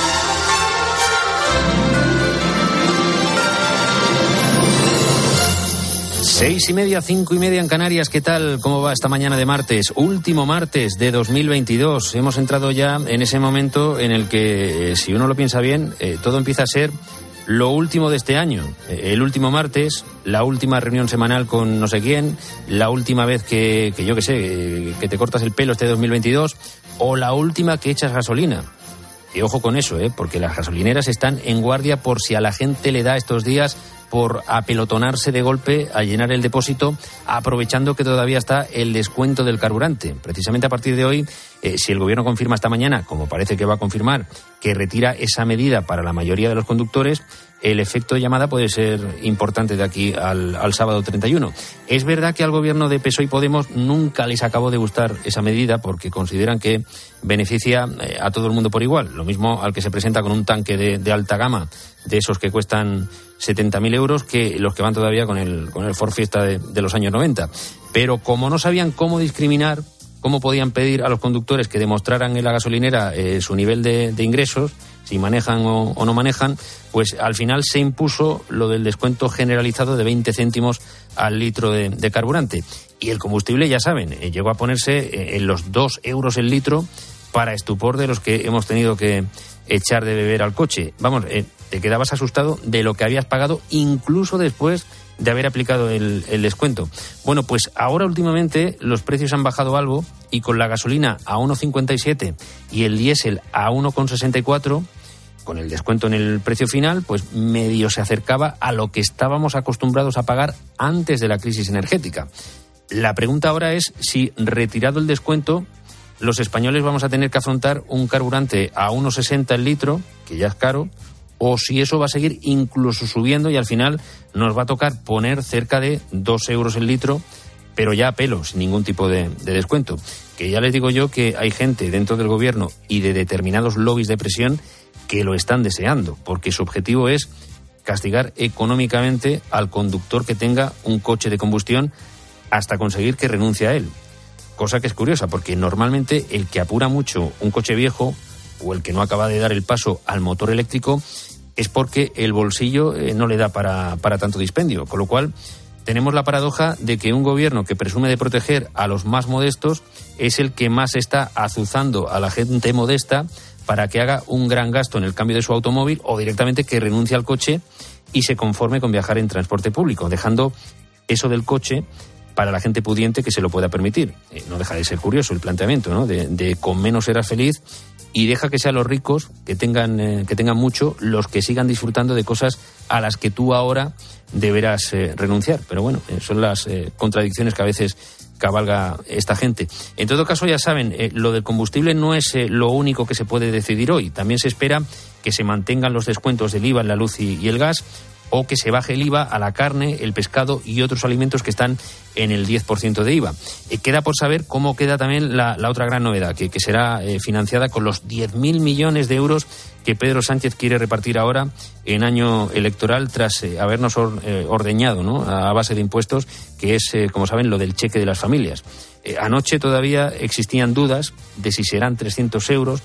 Seis y media, cinco y media en Canarias. ¿Qué tal? ¿Cómo va esta mañana de martes? Último martes de dos mil veintidós. Hemos entrado ya en ese momento en el que, eh, si uno lo piensa bien, eh, todo empieza a ser lo último de este año. Eh, el último martes, la última reunión semanal con no sé quién, la última vez que, que yo qué sé, eh, que te cortas el pelo este dos mil veintidós, o la última que echas gasolina. Y ojo con eso, ¿eh? Porque las gasolineras están en guardia por si a la gente le da estos días por apelotonarse de golpe a llenar el depósito, aprovechando que todavía está el descuento del carburante. Precisamente a partir de hoy, eh, si el gobierno confirma esta mañana, como parece que va a confirmar, que retira esa medida para la mayoría de los conductores, el efecto de llamada puede ser importante de aquí al, al sábado treinta y uno. Es verdad que al gobierno de P S O E y Podemos nunca les acabó de gustar esa medida porque consideran que beneficia eh, a todo el mundo por igual. Lo mismo al que se presenta con un tanque de, de alta gama, de esos que cuestan setenta mil euros, que los que van todavía con el, con el Ford Fiesta de, de los años noventa. Pero como no sabían cómo discriminar, cómo podían pedir a los conductores que demostraran en la gasolinera eh, su nivel de, de ingresos, si manejan o, o no manejan, pues al final se impuso lo del descuento generalizado de veinte céntimos al litro de, de carburante. Y el combustible, ya saben, eh, llegó a ponerse eh, en los dos euros el litro, para estupor de los que hemos tenido que echar de beber al coche. Vamos, eh, te quedabas asustado de lo que habías pagado incluso después de haber aplicado el, el descuento. Bueno, pues ahora últimamente los precios han bajado algo y con la gasolina a uno cincuenta y siete y el diésel a uno sesenta y cuatro, con el descuento en el precio final, pues medio se acercaba a lo que estábamos acostumbrados a pagar antes de la crisis energética. La pregunta ahora es si, retirado el descuento, los españoles vamos a tener que afrontar un carburante a uno sesenta el litro, que ya es caro, o si eso va a seguir incluso subiendo y al final nos va a tocar poner cerca de dos euros el litro, pero ya a pelo, sin ningún tipo de, de descuento. Que ya les digo yo que hay gente dentro del gobierno y de determinados lobbies de presión que lo están deseando, porque su objetivo es castigar económicamente al conductor que tenga un coche de combustión hasta conseguir que renuncie a él. Cosa que es curiosa, porque normalmente el que apura mucho un coche viejo o el que no acaba de dar el paso al motor eléctrico es porque el bolsillo eh, no le da para, para tanto dispendio. Con lo cual tenemos la paradoja de que un gobierno que presume de proteger a los más modestos es el que más está azuzando a la gente modesta para que haga un gran gasto en el cambio de su automóvil o directamente que renuncie al coche y se conforme con viajar en transporte público, dejando eso del coche para la gente pudiente que se lo pueda permitir. Eh, no deja de ser curioso el planteamiento, ¿no? De, de con menos serás feliz y deja que sean los ricos que tengan, eh, que tengan mucho los que sigan disfrutando de cosas a las que tú ahora deberás eh, renunciar. Pero bueno, eh, son las eh, contradicciones que a veces cabalga esta gente. En todo caso, ya saben, eh, lo del combustible no es eh, lo único que se puede decidir hoy. También se espera que se mantengan los descuentos del I V A en la luz y, y el gas, o que se baje el I V A a la carne, el pescado y otros alimentos que están en el diez por ciento de I V A. Eh, queda por saber cómo queda también la, la otra gran novedad, que, que será eh, financiada con los diez mil millones de euros que Pedro Sánchez quiere repartir ahora en año electoral tras eh, habernos or, eh, ordeñado, ¿no?, a base de impuestos, que es, eh, como saben, lo del cheque de las familias. Eh, anoche todavía existían dudas de si serán trescientos euros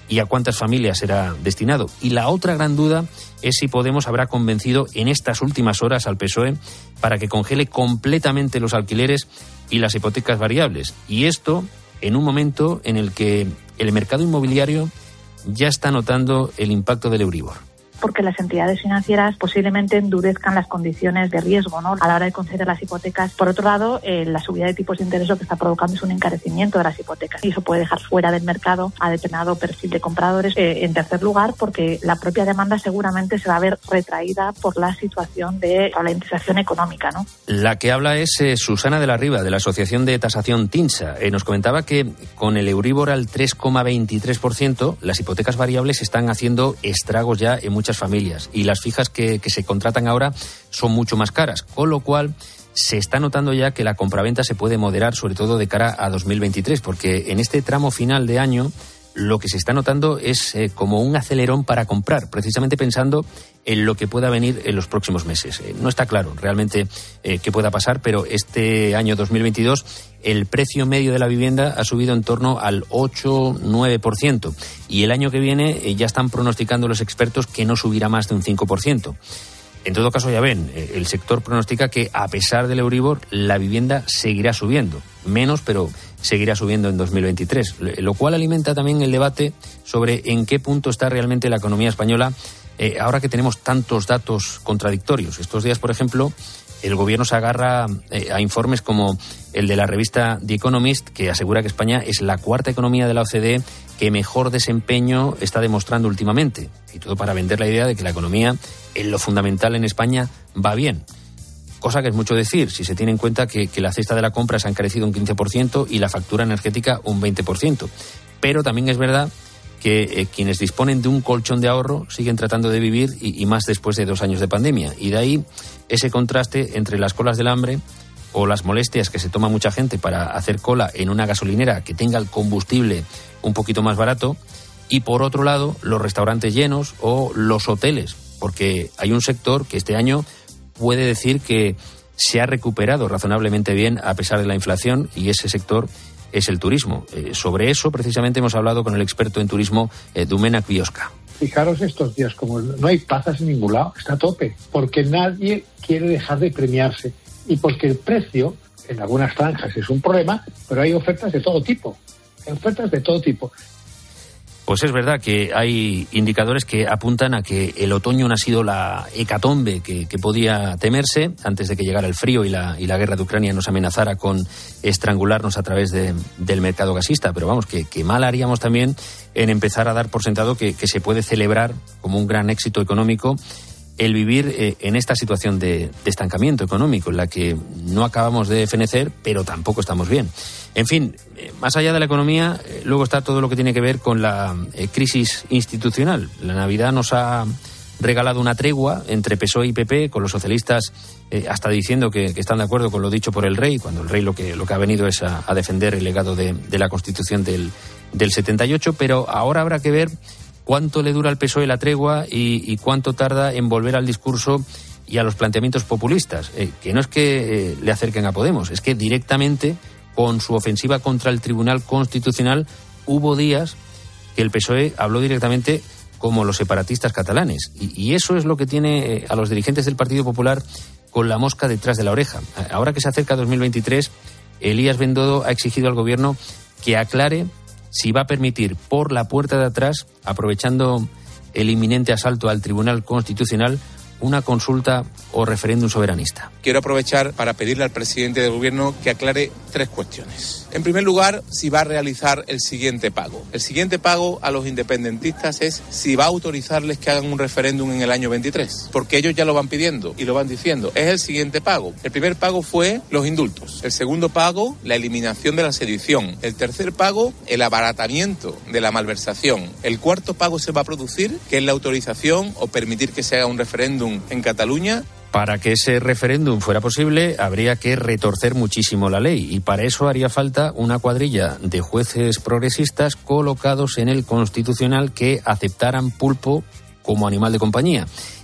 y a cuántas familias será destinado. Y la otra gran duda es si Podemos habrá convencido en estas últimas horas al P S O E para que congele completamente los alquileres y las hipotecas variables. Y esto en un momento en el que el mercado inmobiliario ya está notando el impacto del Euribor. Porque las entidades financieras posiblemente endurezcan las condiciones de riesgo, ¿no?, a la hora de conceder las hipotecas. Por otro lado, eh, la subida de tipos de interés lo que está provocando es un encarecimiento de las hipotecas y eso puede dejar fuera del mercado a determinado perfil de compradores. Eh, en tercer lugar, porque la propia demanda seguramente se va a ver retraída por la situación de ralentización económica, ¿no? La que habla es eh, Susana de la Riva, de la Asociación de Tasación TINSA. Eh, nos comentaba que con el Euribor al tres coma veintitrés por ciento, las hipotecas variables están haciendo estragos ya en muchas familias y las fijas que, que se contratan ahora son mucho más caras, con lo cual se está notando ya que la compraventa se puede moderar, sobre todo de cara a dos mil veintitrés, porque en este tramo final de año lo que se está notando es eh, como un acelerón para comprar, precisamente pensando en lo que pueda venir en los próximos meses. Eh, no está claro realmente eh, qué pueda pasar, pero este año dos mil veintidós el precio medio de la vivienda ha subido en torno al ocho nueve por ciento y el año que viene eh, ya están pronosticando los expertos que no subirá más de un cinco por ciento. En todo caso, ya ven, eh, el sector pronostica que a pesar del Euribor la vivienda seguirá subiendo, menos, pero seguirá subiendo en dos mil veintitrés, lo cual alimenta también el debate sobre en qué punto está realmente la economía española eh, ahora que tenemos tantos datos contradictorios. Estos días, por ejemplo, el gobierno se agarra eh, a informes como el de la revista The Economist, que asegura que España es la cuarta economía de la O C D E que mejor desempeño está demostrando últimamente. Y todo para vender la idea de que la economía, en lo fundamental en España, va bien. Cosa que es mucho decir, si se tiene en cuenta que, que la cesta de la compra se ha encarecido un quince por ciento y la factura energética un veinte por ciento. Pero también es verdad que eh, quienes disponen de un colchón de ahorro siguen tratando de vivir y, y más después de dos años de pandemia. Y de ahí ese contraste entre las colas del hambre o las molestias que se toma mucha gente para hacer cola en una gasolinera que tenga el combustible un poquito más barato y, por otro lado, los restaurantes llenos o los hoteles, porque hay un sector que este año puede decir que se ha recuperado razonablemente bien a pesar de la inflación y ese sector es el turismo. Eh, sobre eso, precisamente, hemos hablado con el experto en turismo, eh, Domènec Biosca. Fijaros estos días, como no hay plazas en ningún lado, está a tope, porque nadie quiere dejar de premiarse y porque el precio, en algunas franjas, es un problema, pero hay ofertas de todo tipo, hay ofertas de todo tipo. Pues es verdad que hay indicadores que apuntan a que el otoño no ha sido la hecatombe que, que podía temerse antes de que llegara el frío y la, y la guerra de Ucrania nos amenazara con estrangularnos a través de, del mercado gasista. Pero vamos, que, que mal haríamos también en empezar a dar por sentado que, que se puede celebrar como un gran éxito económico el vivir eh, en esta situación de, de estancamiento económico en la que no acabamos de fenecer, pero tampoco estamos bien. En fin, eh, más allá de la economía, eh, luego está todo lo que tiene que ver con la eh, crisis institucional. La Navidad nos ha regalado una tregua entre P S O E y P P, con los socialistas eh, hasta diciendo que, que están de acuerdo con lo dicho por el rey, cuando el rey lo que, lo que ha venido es a, a defender el legado de, de la Constitución del, del setenta y ocho, pero ahora habrá que ver cuánto le dura al P S O E la tregua y, y cuánto tarda en volver al discurso y a los planteamientos populistas, eh, que no es que eh, le acerquen a Podemos, es que directamente con su ofensiva contra el Tribunal Constitucional hubo días que el P S O E habló directamente como los separatistas catalanes y, y eso es lo que tiene eh, a los dirigentes del Partido Popular con la mosca detrás de la oreja. Ahora que se acerca dos mil veintitrés, Elías Bendodo ha exigido al gobierno que aclare si va a permitir por la puerta de atrás, aprovechando el inminente asalto al Tribunal Constitucional, una consulta o referéndum soberanista. Quiero aprovechar para pedirle al presidente del gobierno que aclare tres cuestiones. En primer lugar, si va a realizar el siguiente pago. El siguiente pago a los independentistas es si va a autorizarles que hagan un referéndum en el año veintitrés, porque ellos ya lo van pidiendo y lo van diciendo. Es el siguiente pago. El primer pago fue los indultos. El segundo pago, la eliminación de la sedición. El tercer pago, el abaratamiento de la malversación. El cuarto pago se va a producir, que es la autorización o permitir que se haga un referéndum en Cataluña. Para que ese referéndum fuera posible, habría que retorcer muchísimo la ley y para eso haría falta una cuadrilla de jueces progresistas colocados en el Constitucional que aceptaran pulpo como animal de compañía.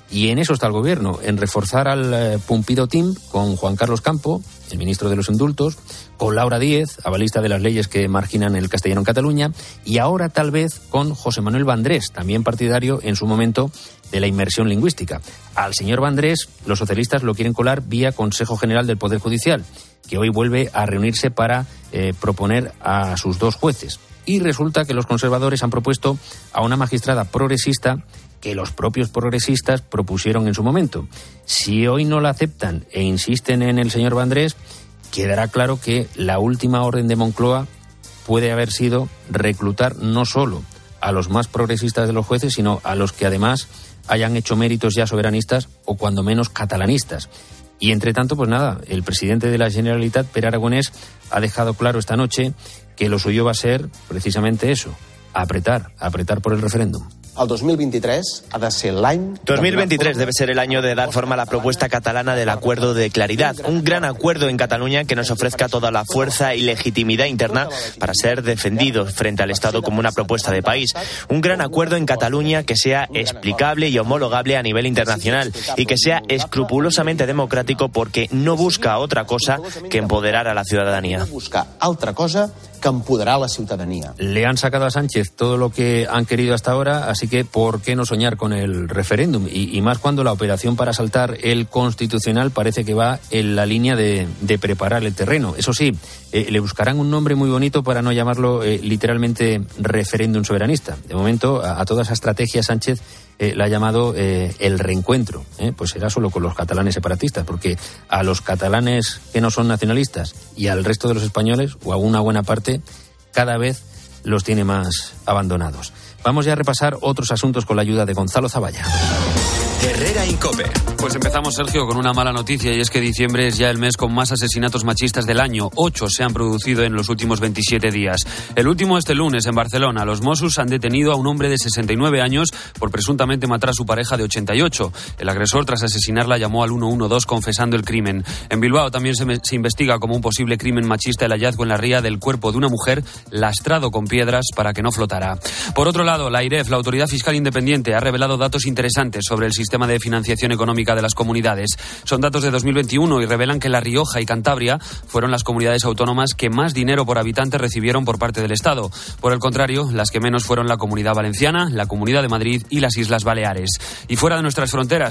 Y en eso está el gobierno, en reforzar al eh, Pumpido Team con Juan Carlos Campo, el ministro de los Indultos, con Laura Díez, avalista de las leyes que marginan el castellano en Cataluña, y ahora tal vez con José Manuel Vandrés, también partidario en su momento de la inmersión lingüística. Al señor Vandrés, los socialistas lo quieren colar vía Consejo General del Poder Judicial, que hoy vuelve a reunirse para eh, proponer a sus dos jueces. Y resulta que los conservadores han propuesto a una magistrada progresista que los propios progresistas propusieron en su momento. Si hoy no la aceptan e insisten en el señor Vandrés, quedará claro que la última orden de Moncloa puede haber sido reclutar no solo a los más progresistas de los jueces, sino a los que además hayan hecho méritos ya soberanistas o cuando menos catalanistas. Y entre tanto, pues nada, el presidente de la Generalitat, Pere Aragonès, ha dejado claro esta noche que lo suyo va a ser precisamente eso, apretar, apretar por el referéndum. El dos mil veintitrés ha de ser l'any... dos mil veintitrés debe ser el año de dar forma a la propuesta catalana del acuerdo de claridad. Un gran acuerdo en Cataluña que nos ofrezca toda la fuerza y legitimidad interna para ser defendidos frente al Estado como una propuesta de país. Un gran acuerdo en Cataluña que sea explicable y homologable a nivel internacional y que sea escrupulosamente democrático porque no busca otra cosa que empoderar a la ciudadanía. No busca altra cosa que empoderar a la ciudadanía. Le han sacado a Sánchez todo lo que han querido hasta ahora, así que ¿por qué no soñar con el referéndum? Y, y más cuando la operación para saltar el Constitucional parece que va en la línea de, de preparar el terreno. Eso sí, eh, le buscarán un nombre muy bonito para no llamarlo eh, literalmente referéndum soberanista. De momento, a, a toda esa estrategia Sánchez eh, la ha llamado eh, el reencuentro. Eh, pues será solo con los catalanes separatistas, porque a los catalanes que no son nacionalistas y al resto de los españoles, o a una buena parte, cada vez los tiene más abandonados. Vamos ya a repasar otros asuntos con la ayuda de Gonzalo Zavalla. Herrera Incope. Pues empezamos, Sergio, con una mala noticia, y es que diciembre es ya el mes con más asesinatos machistas del año. Ocho se han producido en los últimos veintisiete días. El último este lunes en Barcelona. Los Mossos han detenido a un hombre de sesenta y nueve años por presuntamente matar a su pareja de ochenta y ocho. El agresor, tras asesinarla, llamó al uno uno dos confesando el crimen. En Bilbao también se, me, se investiga como un posible crimen machista el hallazgo en la ría del cuerpo de una mujer lastrado con piedras para que no flotara. Por otro lado, la AIREF, la Autoridad Fiscal Independiente, ha revelado datos interesantes sobre el sistema de financiación económica de las comunidades. Son datos de dos mil veintiuno y revelan que La Rioja y Cantabria fueron las comunidades autónomas que más dinero por habitante recibieron por parte del Estado. Por el contrario, las que menos fueron la Comunidad Valenciana, la Comunidad de Madrid y las Islas Baleares. Y fuera de nuestras fronteras,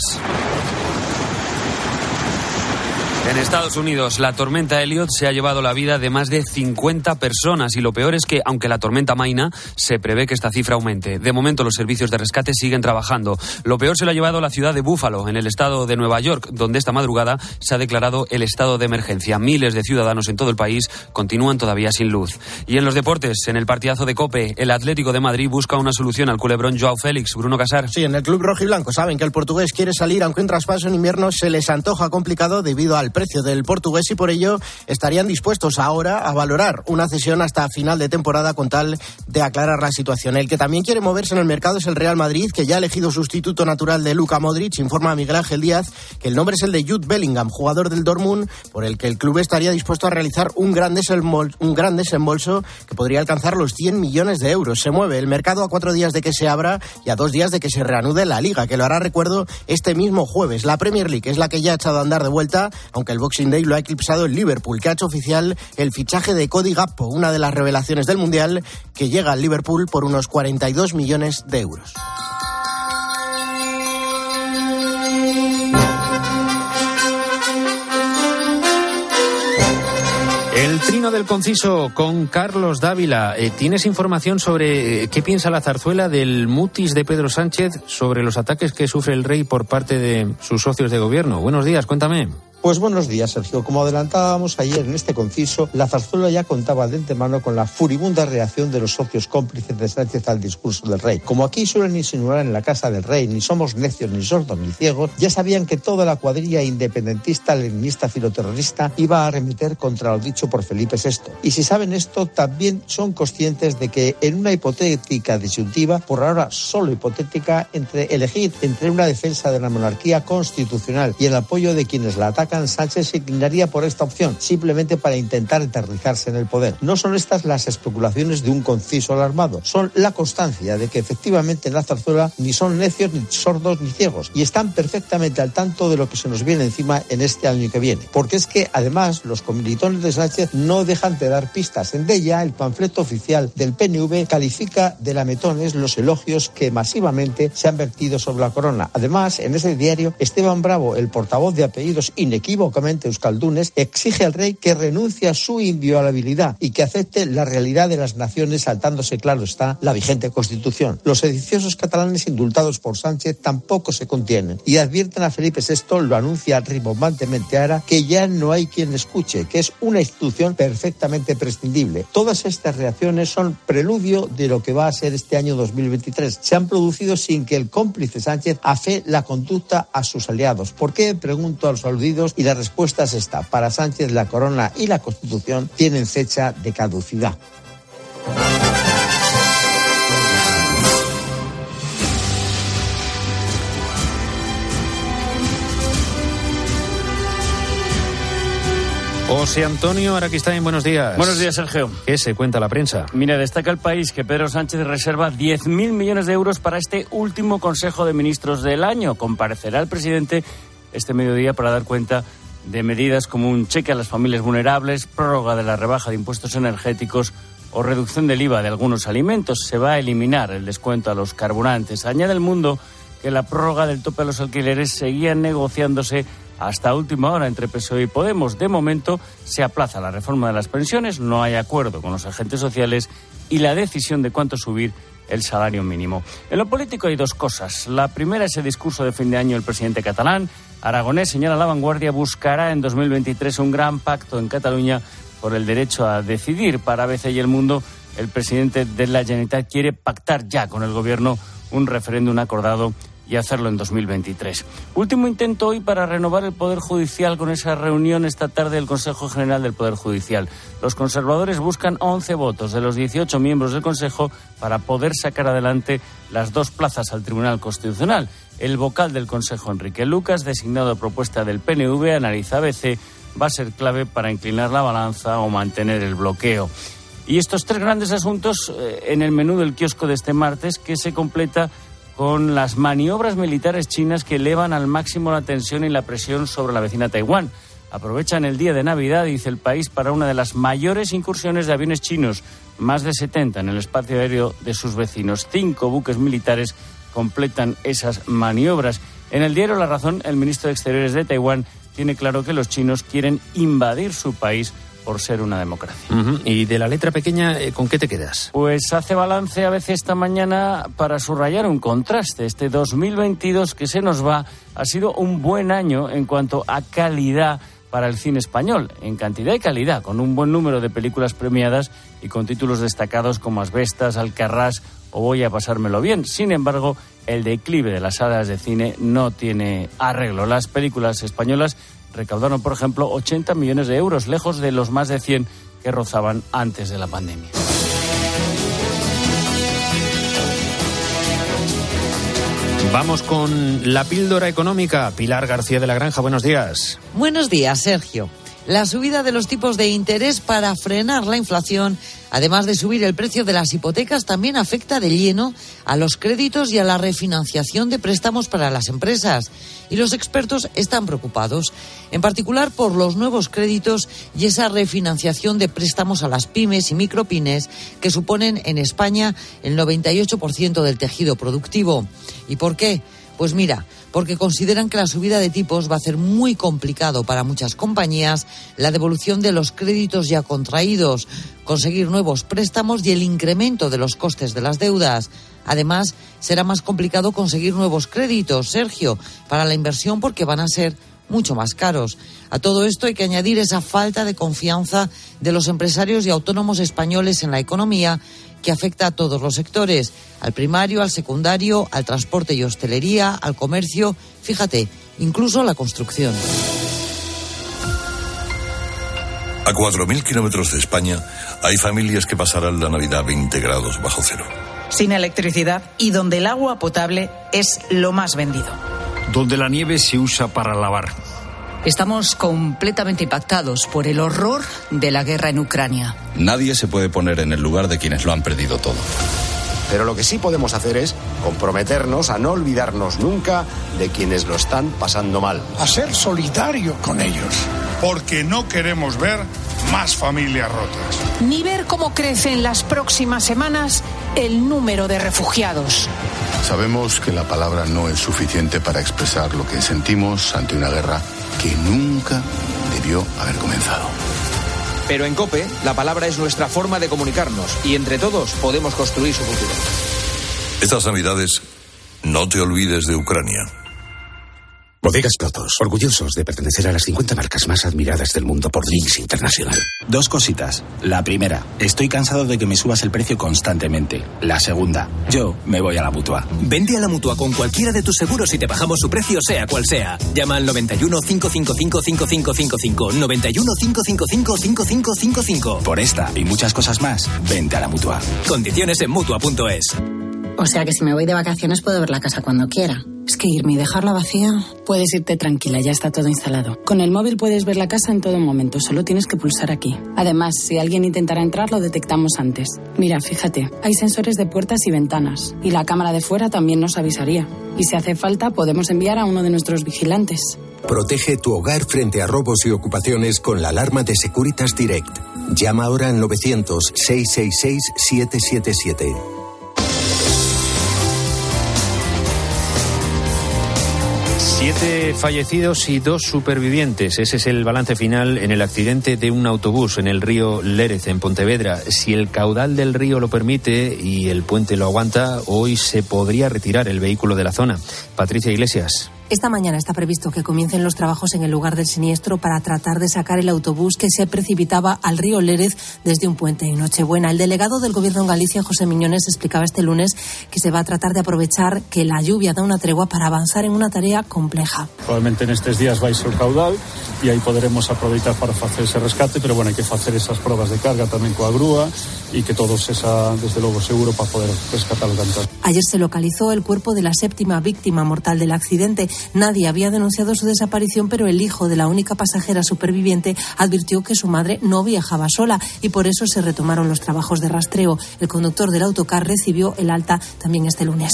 en Estados Unidos, la tormenta Elliot se ha llevado la vida de más de cincuenta personas y lo peor es que, aunque la tormenta amaina, se prevé que esta cifra aumente. De momento, los servicios de rescate siguen trabajando. Lo peor se lo ha llevado la ciudad de Buffalo, en el estado de Nueva York, donde esta madrugada se ha declarado el estado de emergencia. Miles de ciudadanos en todo el país continúan todavía sin luz. Y en los deportes, en el partidazo de COPE, el Atlético de Madrid busca una solución al culebrón Joao Félix. Bruno Casar. Sí, en el club rojiblanco saben que el portugués quiere salir, aunque un traspaso en invierno se les antoja complicado debido al precio del portugués y por ello estarían dispuestos ahora a valorar una cesión hasta final de temporada con tal de aclarar la situación. El que también quiere moverse en el mercado es el Real Madrid, que ya ha elegido sustituto natural de Luka Modric. Informa a Miguel Ángel Díaz que el nombre es el de Jude Bellingham, jugador del Dortmund, por el que el club estaría dispuesto a realizar un gran desembolso, un gran desembolso que podría alcanzar los cien millones de euros. Se mueve el mercado a cuatro días de que se abra y a dos días de que se reanude la Liga, que lo hará, recuerdo, este mismo jueves. La Premier League es la que ya ha echado a andar de vuelta, aunque el Boxing Day lo ha eclipsado el Liverpool, que ha hecho oficial el fichaje de Cody Gakpo, una de las revelaciones del Mundial, que llega al Liverpool por unos cuarenta y dos millones de euros. El trino del conciso con Carlos Dávila. Eh, ¿Tienes información sobre eh, qué piensa la zarzuela del mutis de Pedro Sánchez sobre los ataques que sufre el rey por parte de sus socios de gobierno? Buenos días, cuéntame. Pues buenos días, Sergio. Como adelantábamos ayer en este conciso, la zarzuela ya contaba de antemano con la furibunda reacción de los socios cómplices de Sánchez al discurso del rey. Como aquí suelen insinuar en la casa del rey, ni somos necios, ni sordos, ni ciegos, ya sabían que toda la cuadrilla independentista, leninista, filoterrorista iba a arremeter contra lo dicho por Felipe sexto. Y si saben esto, también son conscientes de que en una hipotética disyuntiva, por ahora solo hipotética, entre elegir entre una defensa de la monarquía constitucional y el apoyo de quienes la atacan, indican, Sánchez se inclinaría por esta opción, simplemente para intentar eternizarse en el poder. No son estas las especulaciones de un conciso alarmado, son la constancia de que efectivamente en la zarzuela ni son necios, ni sordos, ni ciegos, y están perfectamente al tanto de lo que se nos viene encima en este año que viene. Porque es que, además, los comilitones de Sánchez no dejan de dar pistas. En Della, el panfleto oficial del P N V califica de lametones los elogios que masivamente se han vertido sobre la corona. Además, en ese diario, Esteban Bravo, el portavoz de apellidos inequívocamente euskaldunes, exige al rey que renuncie a su inviolabilidad y que acepte la realidad de las naciones, saltándose, claro está, la vigente Constitución. Los sediciosos catalanes indultados por Sánchez tampoco se contienen y advierten a Felipe sexto, lo anuncia rimbombantemente ahora, que ya no hay quien escuche, que es una institución perfectamente prescindible. Todas estas reacciones son preludio de lo que va a ser este año dos mil veintitrés. Se han producido sin que el cómplice Sánchez afee la conducta a sus aliados. ¿Por qué? Pregunto a los aludidos y la respuesta es esta. Para Sánchez la corona y la Constitución tienen fecha de caducidad. José Antonio Araquistáin, buenos días. Buenos días, Sergio. ¿Qué se cuenta la prensa? Mira, destaca El País que Pedro Sánchez reserva diez mil millones de euros para este último Consejo de Ministros del año. Comparecerá el presidente este mediodía para dar cuenta de medidas como un cheque a las familias vulnerables, prórroga de la rebaja de impuestos energéticos o reducción del I V A de algunos alimentos. Se va a eliminar el descuento a los carburantes. Añade El Mundo que la prórroga del tope a los alquileres seguía negociándose hasta última hora entre P S O E y Podemos. De momento se aplaza la reforma de las pensiones, no hay acuerdo con los agentes sociales y la decisión de cuánto subir el salario mínimo. En lo político hay dos cosas. La primera es el discurso de fin de año del presidente catalán. Aragonés, señala La Vanguardia, buscará en dos mil veintitrés un gran pacto en Cataluña por el derecho a decidir. Para A B C y El Mundo, el presidente de la Generalitat quiere pactar ya con el gobierno un referéndum acordado y hacerlo en dos mil veintitrés. Último intento hoy para renovar el Poder Judicial con esa reunión esta tarde del Consejo General del Poder Judicial. Los conservadores buscan once votos de los dieciocho miembros del Consejo para poder sacar adelante las dos plazas al Tribunal Constitucional. El vocal del Consejo, Enrique Lucas, designado a propuesta del P N V, analiza A B C, va a ser clave para inclinar la balanza o mantener el bloqueo. Y estos tres grandes asuntos eh, en el menú del kiosco de este martes, que se completa con las maniobras militares chinas que elevan al máximo la tensión y la presión sobre la vecina Taiwán. Aprovechan el día de Navidad, dice El País, para una de las mayores incursiones de aviones chinos, más de setenta en el espacio aéreo de sus vecinos. Cinco buques militares completan esas maniobras. En el diario La Razón, el ministro de Exteriores de Taiwán tiene claro que los chinos quieren invadir su país por ser una democracia. Uh-huh. Y de la letra pequeña, ¿con qué te quedas? Pues hace balance a veces esta mañana para subrayar un contraste. Este dos mil veintidós que se nos va ha sido un buen año en cuanto a calidad para el cine español, en cantidad y calidad, con un buen número de películas premiadas y con títulos destacados como Asbestas, Alcarrás o Voy a pasármelo bien. Sin embargo, el declive de las salas de cine no tiene arreglo. Las películas españolas recaudaron, por ejemplo, ochenta millones de euros, lejos de los más de cien que rozaban antes de la pandemia. Vamos con la píldora económica. Pilar García de la Granja, buenos días. Buenos días, Sergio. La subida de los tipos de interés para frenar la inflación, además de subir el precio de las hipotecas, también afecta de lleno a los créditos y a la refinanciación de préstamos para las empresas. Y los expertos están preocupados, en particular por los nuevos créditos y esa refinanciación de préstamos a las pymes y micropymes que suponen en España el noventa y ocho por ciento del tejido productivo. ¿Y por qué? Pues mira, porque consideran que la subida de tipos va a hacer muy complicado para muchas compañías la devolución de los créditos ya contraídos, conseguir nuevos préstamos y el incremento de los costes de las deudas. Además, será más complicado conseguir nuevos créditos, Sergio, para la inversión porque van a ser mucho más caros. A todo esto hay que añadir esa falta de confianza de los empresarios y autónomos españoles en la economía, que afecta a todos los sectores, al primario, al secundario, al transporte y hostelería, al comercio, fíjate, incluso a la construcción. A cuatro mil kilómetros de España hay familias que pasarán la Navidad a veinte grados bajo cero. Sin electricidad y donde el agua potable es lo más vendido. Donde la nieve se usa para lavar. Estamos completamente impactados por el horror de la guerra en Ucrania. Nadie se puede poner en el lugar de quienes lo han perdido todo. Pero lo que sí podemos hacer es comprometernos a no olvidarnos nunca de quienes lo están pasando mal. A ser solidario con ellos. Porque no queremos ver más familias rotas. Ni ver cómo crece en las próximas semanas el número de refugiados. Sabemos que la palabra no es suficiente para expresar lo que sentimos ante una guerra que nunca debió haber comenzado. Pero en COPE, la palabra es nuestra forma de comunicarnos y entre todos podemos construir su futuro. Estas Navidades, no te olvides de Ucrania. Bodegas Totos, orgullosos de pertenecer a las cincuenta marcas más admiradas del mundo por Drinks International. Dos cositas. La primera, estoy cansado de que me subas el precio constantemente. La segunda, yo me voy a la Mutua. Vente a la Mutua con cualquiera de tus seguros y te bajamos su precio sea cual sea. Llama al noventa y uno, cinco cinco cinco, cinco cinco cinco cinco, noventa y uno, cinco cinco cinco, cinco cinco cinco cinco. Por esta y muchas cosas más, vente a la Mutua. Condiciones en Mutua punto es. O sea que si me voy de vacaciones puedo ver la casa cuando quiera. Es que irme y dejarla vacía... Puedes irte tranquila, ya está todo instalado. Con el móvil puedes ver la casa en todo momento, solo tienes que pulsar aquí. Además, si alguien intentara entrar, lo detectamos antes. Mira, fíjate, hay sensores de puertas y ventanas. Y la cámara de fuera también nos avisaría. Y si hace falta, podemos enviar a uno de nuestros vigilantes. Protege tu hogar frente a robos y ocupaciones con la alarma de Securitas Direct. Llama ahora al novecientos, seiscientos sesenta y seis, setecientos setenta y siete. Siete fallecidos y dos supervivientes. Ese es el balance final en el accidente de un autobús en el río Lérez, en Pontevedra. Si el caudal del río lo permite y el puente lo aguanta, hoy se podría retirar el vehículo de la zona. Patricia Iglesias. Esta mañana está previsto que comiencen los trabajos en el lugar del siniestro para tratar de sacar el autobús que se precipitaba al río Lérez desde un puente en Nochebuena. El delegado del Gobierno en Galicia, José Miñones, explicaba este lunes que se va a tratar de aprovechar que la lluvia da una tregua para avanzar en una tarea compleja. Probablemente en estos días vai ser o caudal e aí poderemos aproveitar para facer ese rescate, pero bueno, hai que facer esas probas de carga tamén coa grúa e que todos esa, desde logo, seguro para poder rescatar o cantar. Ayer se localizó el cuerpo de la séptima víctima mortal del accidente. Nadie había denunciado su desaparición, pero el hijo de la única pasajera superviviente advirtió que su madre no viajaba sola y por eso se retomaron los trabajos de rastreo. El conductor del autocar recibió el alta también este lunes.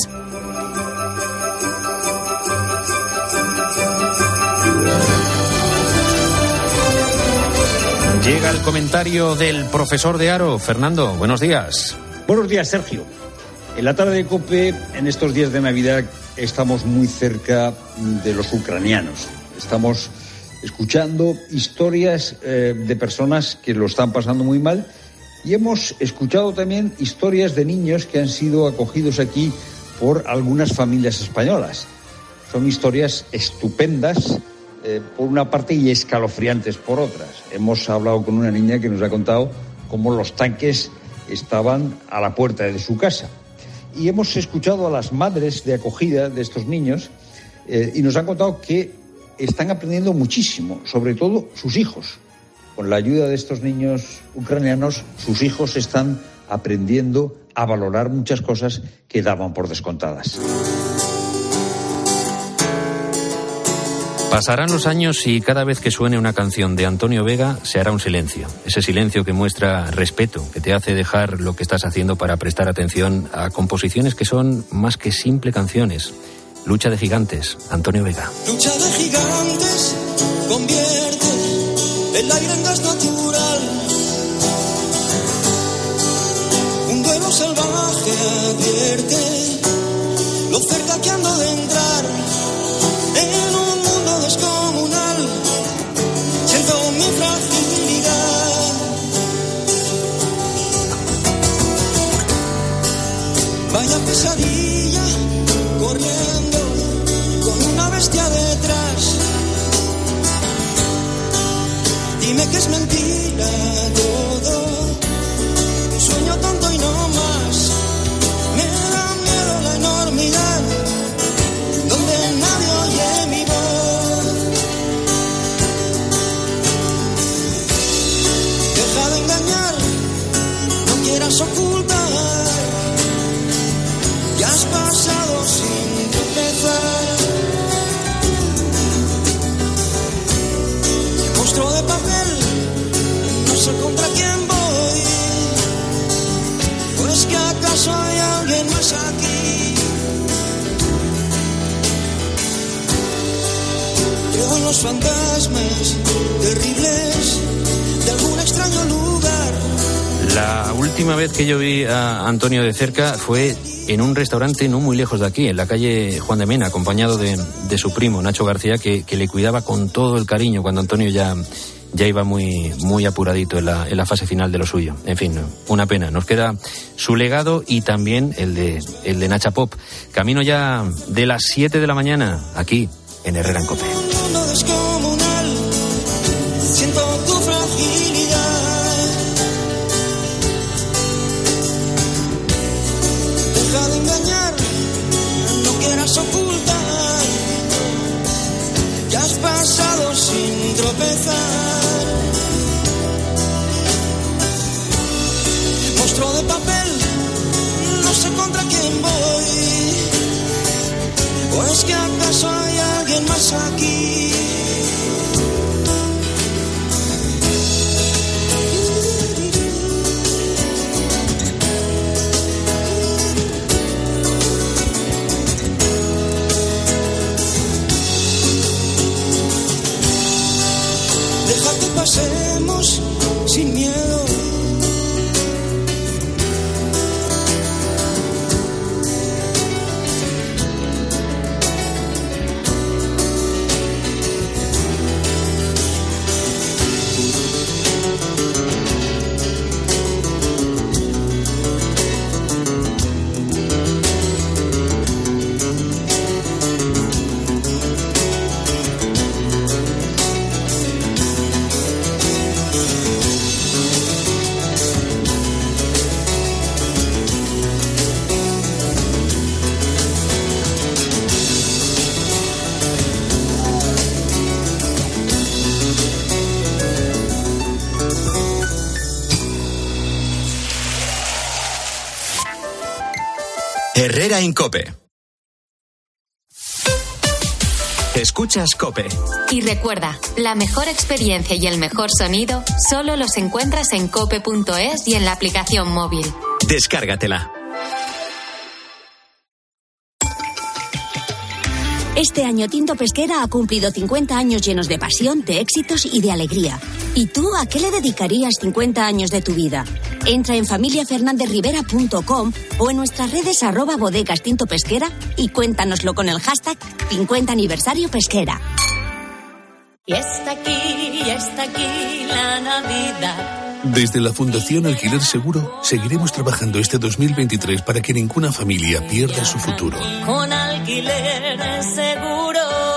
Llega el comentario del profesor de Haro. Fernando, buenos días. Buenos días, Sergio. En la tarde de COPE, en estos días de Navidad, estamos muy cerca de los ucranianos. Estamos escuchando historias eh, de personas que lo están pasando muy mal y hemos escuchado también historias de niños que han sido acogidos aquí por algunas familias españolas. Son historias estupendas eh, por una parte y escalofriantes por otras. Hemos hablado con una niña que nos ha contado cómo los tanques estaban a la puerta de su casa. Y hemos escuchado a las madres de acogida de estos niños eh, y nos han contado que están aprendiendo muchísimo, sobre todo sus hijos. Con la ayuda de estos niños ucranianos, sus hijos están aprendiendo a valorar muchas cosas que daban por descontadas. Pasarán los años y cada vez que suene una canción de Antonio Vega se hará un silencio. Ese silencio que muestra respeto, que te hace dejar lo que estás haciendo para prestar atención a composiciones que son más que simple canciones. Lucha de gigantes, Antonio Vega. Lucha de gigantes convierte el aire en gas natural. Un duelo salvaje advierte lo cerca que ando de entrar en un mundo descomunal. Siento mi fragilidad. Vaya pesadilla corriendo con una bestia detrás. Dime que es mentira todo, un sueño tonto y no más. Me da miedo la enormidad, donde nadie oye mi voz. Deja de engañar, no quieras ocultar. Ya has pasado sin tropezar. más aquí. Creo en los fantasmas terribles de algún extraño lugar. La última vez que yo vi a Antonio de cerca fue en un restaurante no muy lejos de aquí, en la calle Juan de Mena, acompañado de, de su primo, Nacho García, que, que le cuidaba con todo el cariño cuando Antonio ya, ya iba muy, muy apuradito en la, en la fase final de lo suyo. En fin, una pena. Nos queda su legado y también el de, el de Nacha Pop. Camino ya de las siete de la mañana, aquí, en Herrera en Cope. Descomunal, siento tu fragilidad. Deja de engañar, no quieras ocultar. Ya has pasado sin tropezar. Monstruo de papel, no sé contra quién voy. ¿O es que acaso hay alguien más aquí? Deja que pasemos sin miedo. Herrera en Cope. Escuchas Cope. Y recuerda, la mejor experiencia y el mejor sonido solo los encuentras en cope punto es y en la aplicación móvil. Descárgatela. Este año Tinto Pesquera ha cumplido cincuenta años llenos de pasión, de éxitos y de alegría. ¿Y tú a qué le dedicarías cincuenta años de tu vida? Entra en familia fernández rivera punto com o en nuestras redes arroba bodegas Tinto Pesquera y cuéntanoslo con el hashtag cincuenta aniversario pesquera. Y está aquí, y está aquí la Navidad. Desde la Fundación Alquiler Seguro seguiremos trabajando este dos mil veintitrés para que ninguna familia pierda su futuro. Con Alquiler Seguro.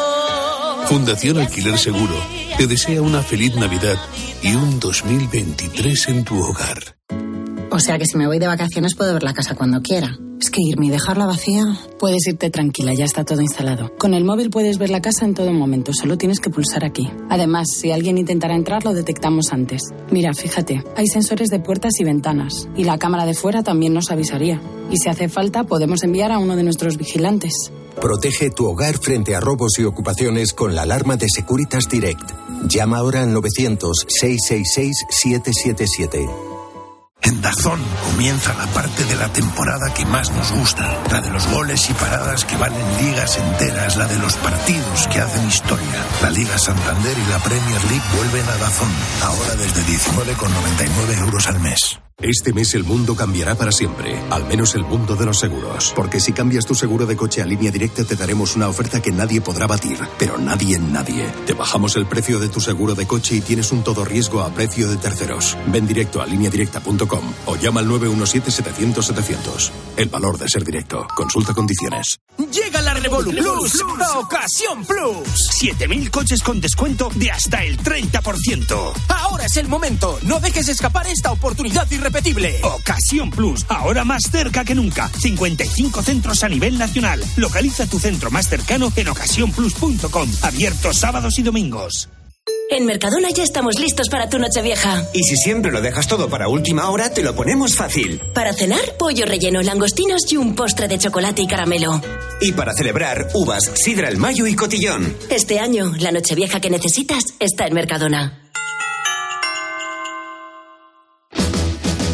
Fundación Alquiler Seguro te desea una feliz Navidad y un dos mil veintitrés en tu hogar. O sea que si me voy de vacaciones puedo ver la casa cuando quiera. Es que irme y dejarla vacía... Puedes irte tranquila, ya está todo instalado. Con el móvil puedes ver la casa en todo momento, solo tienes que pulsar aquí. Además, si alguien intentara entrar, lo detectamos antes. Mira, fíjate, hay sensores de puertas y ventanas. Y la cámara de fuera también nos avisaría. Y si hace falta, podemos enviar a uno de nuestros vigilantes. Protege tu hogar frente a robos y ocupaciones con la alarma de Securitas Direct. Llama ahora al novecientos, seiscientos sesenta y seis, setecientos setenta y siete. En DAZN comienza la parte de la temporada que más nos gusta, la de los goles y paradas que valen ligas enteras, la de los partidos que hacen historia. La Liga Santander y la Premier League vuelven a DAZN, ahora desde diecinueve con noventa y nueve euros al mes. Este mes el mundo cambiará para siempre, al menos el mundo de los seguros. Porque si cambias tu seguro de coche a Línea Directa te daremos una oferta que nadie podrá batir, pero nadie en nadie. Te bajamos el precio de tu seguro de coche y tienes un todo riesgo a precio de terceros. Ven directo a línea directa punto com o llama al nueve uno siete, setecientos, setecientos. El valor de ser directo. Consulta condiciones. Llega la Revolu Plus, a Ocasión Plus. siete mil coches con descuento de hasta el treinta por ciento. Ahora es el momento. No dejes escapar esta oportunidad irrepetible. Ocasión Plus, ahora más cerca que nunca. cincuenta y cinco centros a nivel nacional. Localiza tu centro más cercano en ocasión plus punto com. Abierto sábados y domingos. En Mercadona ya estamos listos para tu Nochevieja. Y si siempre lo dejas todo para última hora, te lo ponemos fácil. Para cenar, pollo relleno, langostinos y un postre de chocolate y caramelo. Y para celebrar, uvas, sidra al mayo y cotillón. Este año, la Nochevieja que necesitas está en Mercadona.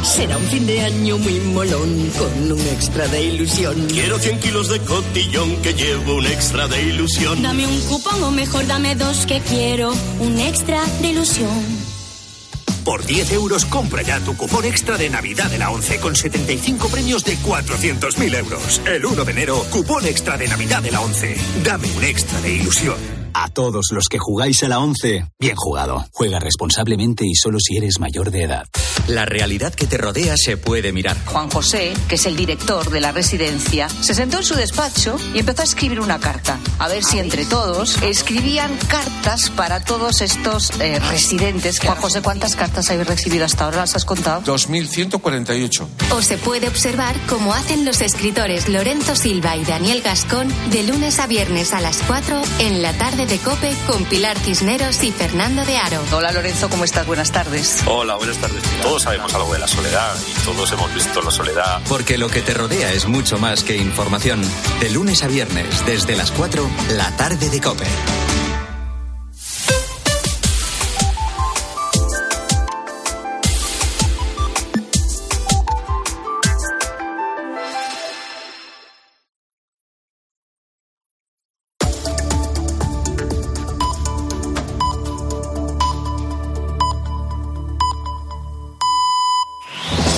Será un fin de año muy molón con un extra de ilusión. Quiero cien kilos de cotillón que llevo un extra de ilusión. Dame un cupón o mejor dame dos que quiero un extra de ilusión. Por diez euros compra ya tu cupón extra de Navidad de la ONCE con setenta y cinco premios de cuatrocientos mil euros. El uno de enero, cupón extra de Navidad de la ONCE. Dame un extra de ilusión. A todos los que jugáis a la ONCE, bien jugado. Juega responsablemente y solo si eres mayor de edad. La realidad que te rodea se puede mirar. Juan José, que es el director de la residencia, se sentó en su despacho y empezó a escribir una carta. A ver si entre todos escribían cartas para todos estos eh, residentes. Juan José, ¿cuántas cartas habéis recibido hasta ahora? ¿Las has contado? dos mil ciento cuarenta y ocho. O se puede observar cómo hacen los escritores Lorenzo Silva y Daniel Gascón de lunes a viernes a las cuatro en la tarde de COPE con Pilar Cisneros y Fernando de Aro. Hola Lorenzo, ¿cómo estás? Buenas tardes. Hola, buenas tardes. Todos sabemos algo de la soledad y todos hemos visto la soledad. Porque lo que te rodea es mucho más que información. De lunes a viernes, desde las cuatro, la tarde de COPE.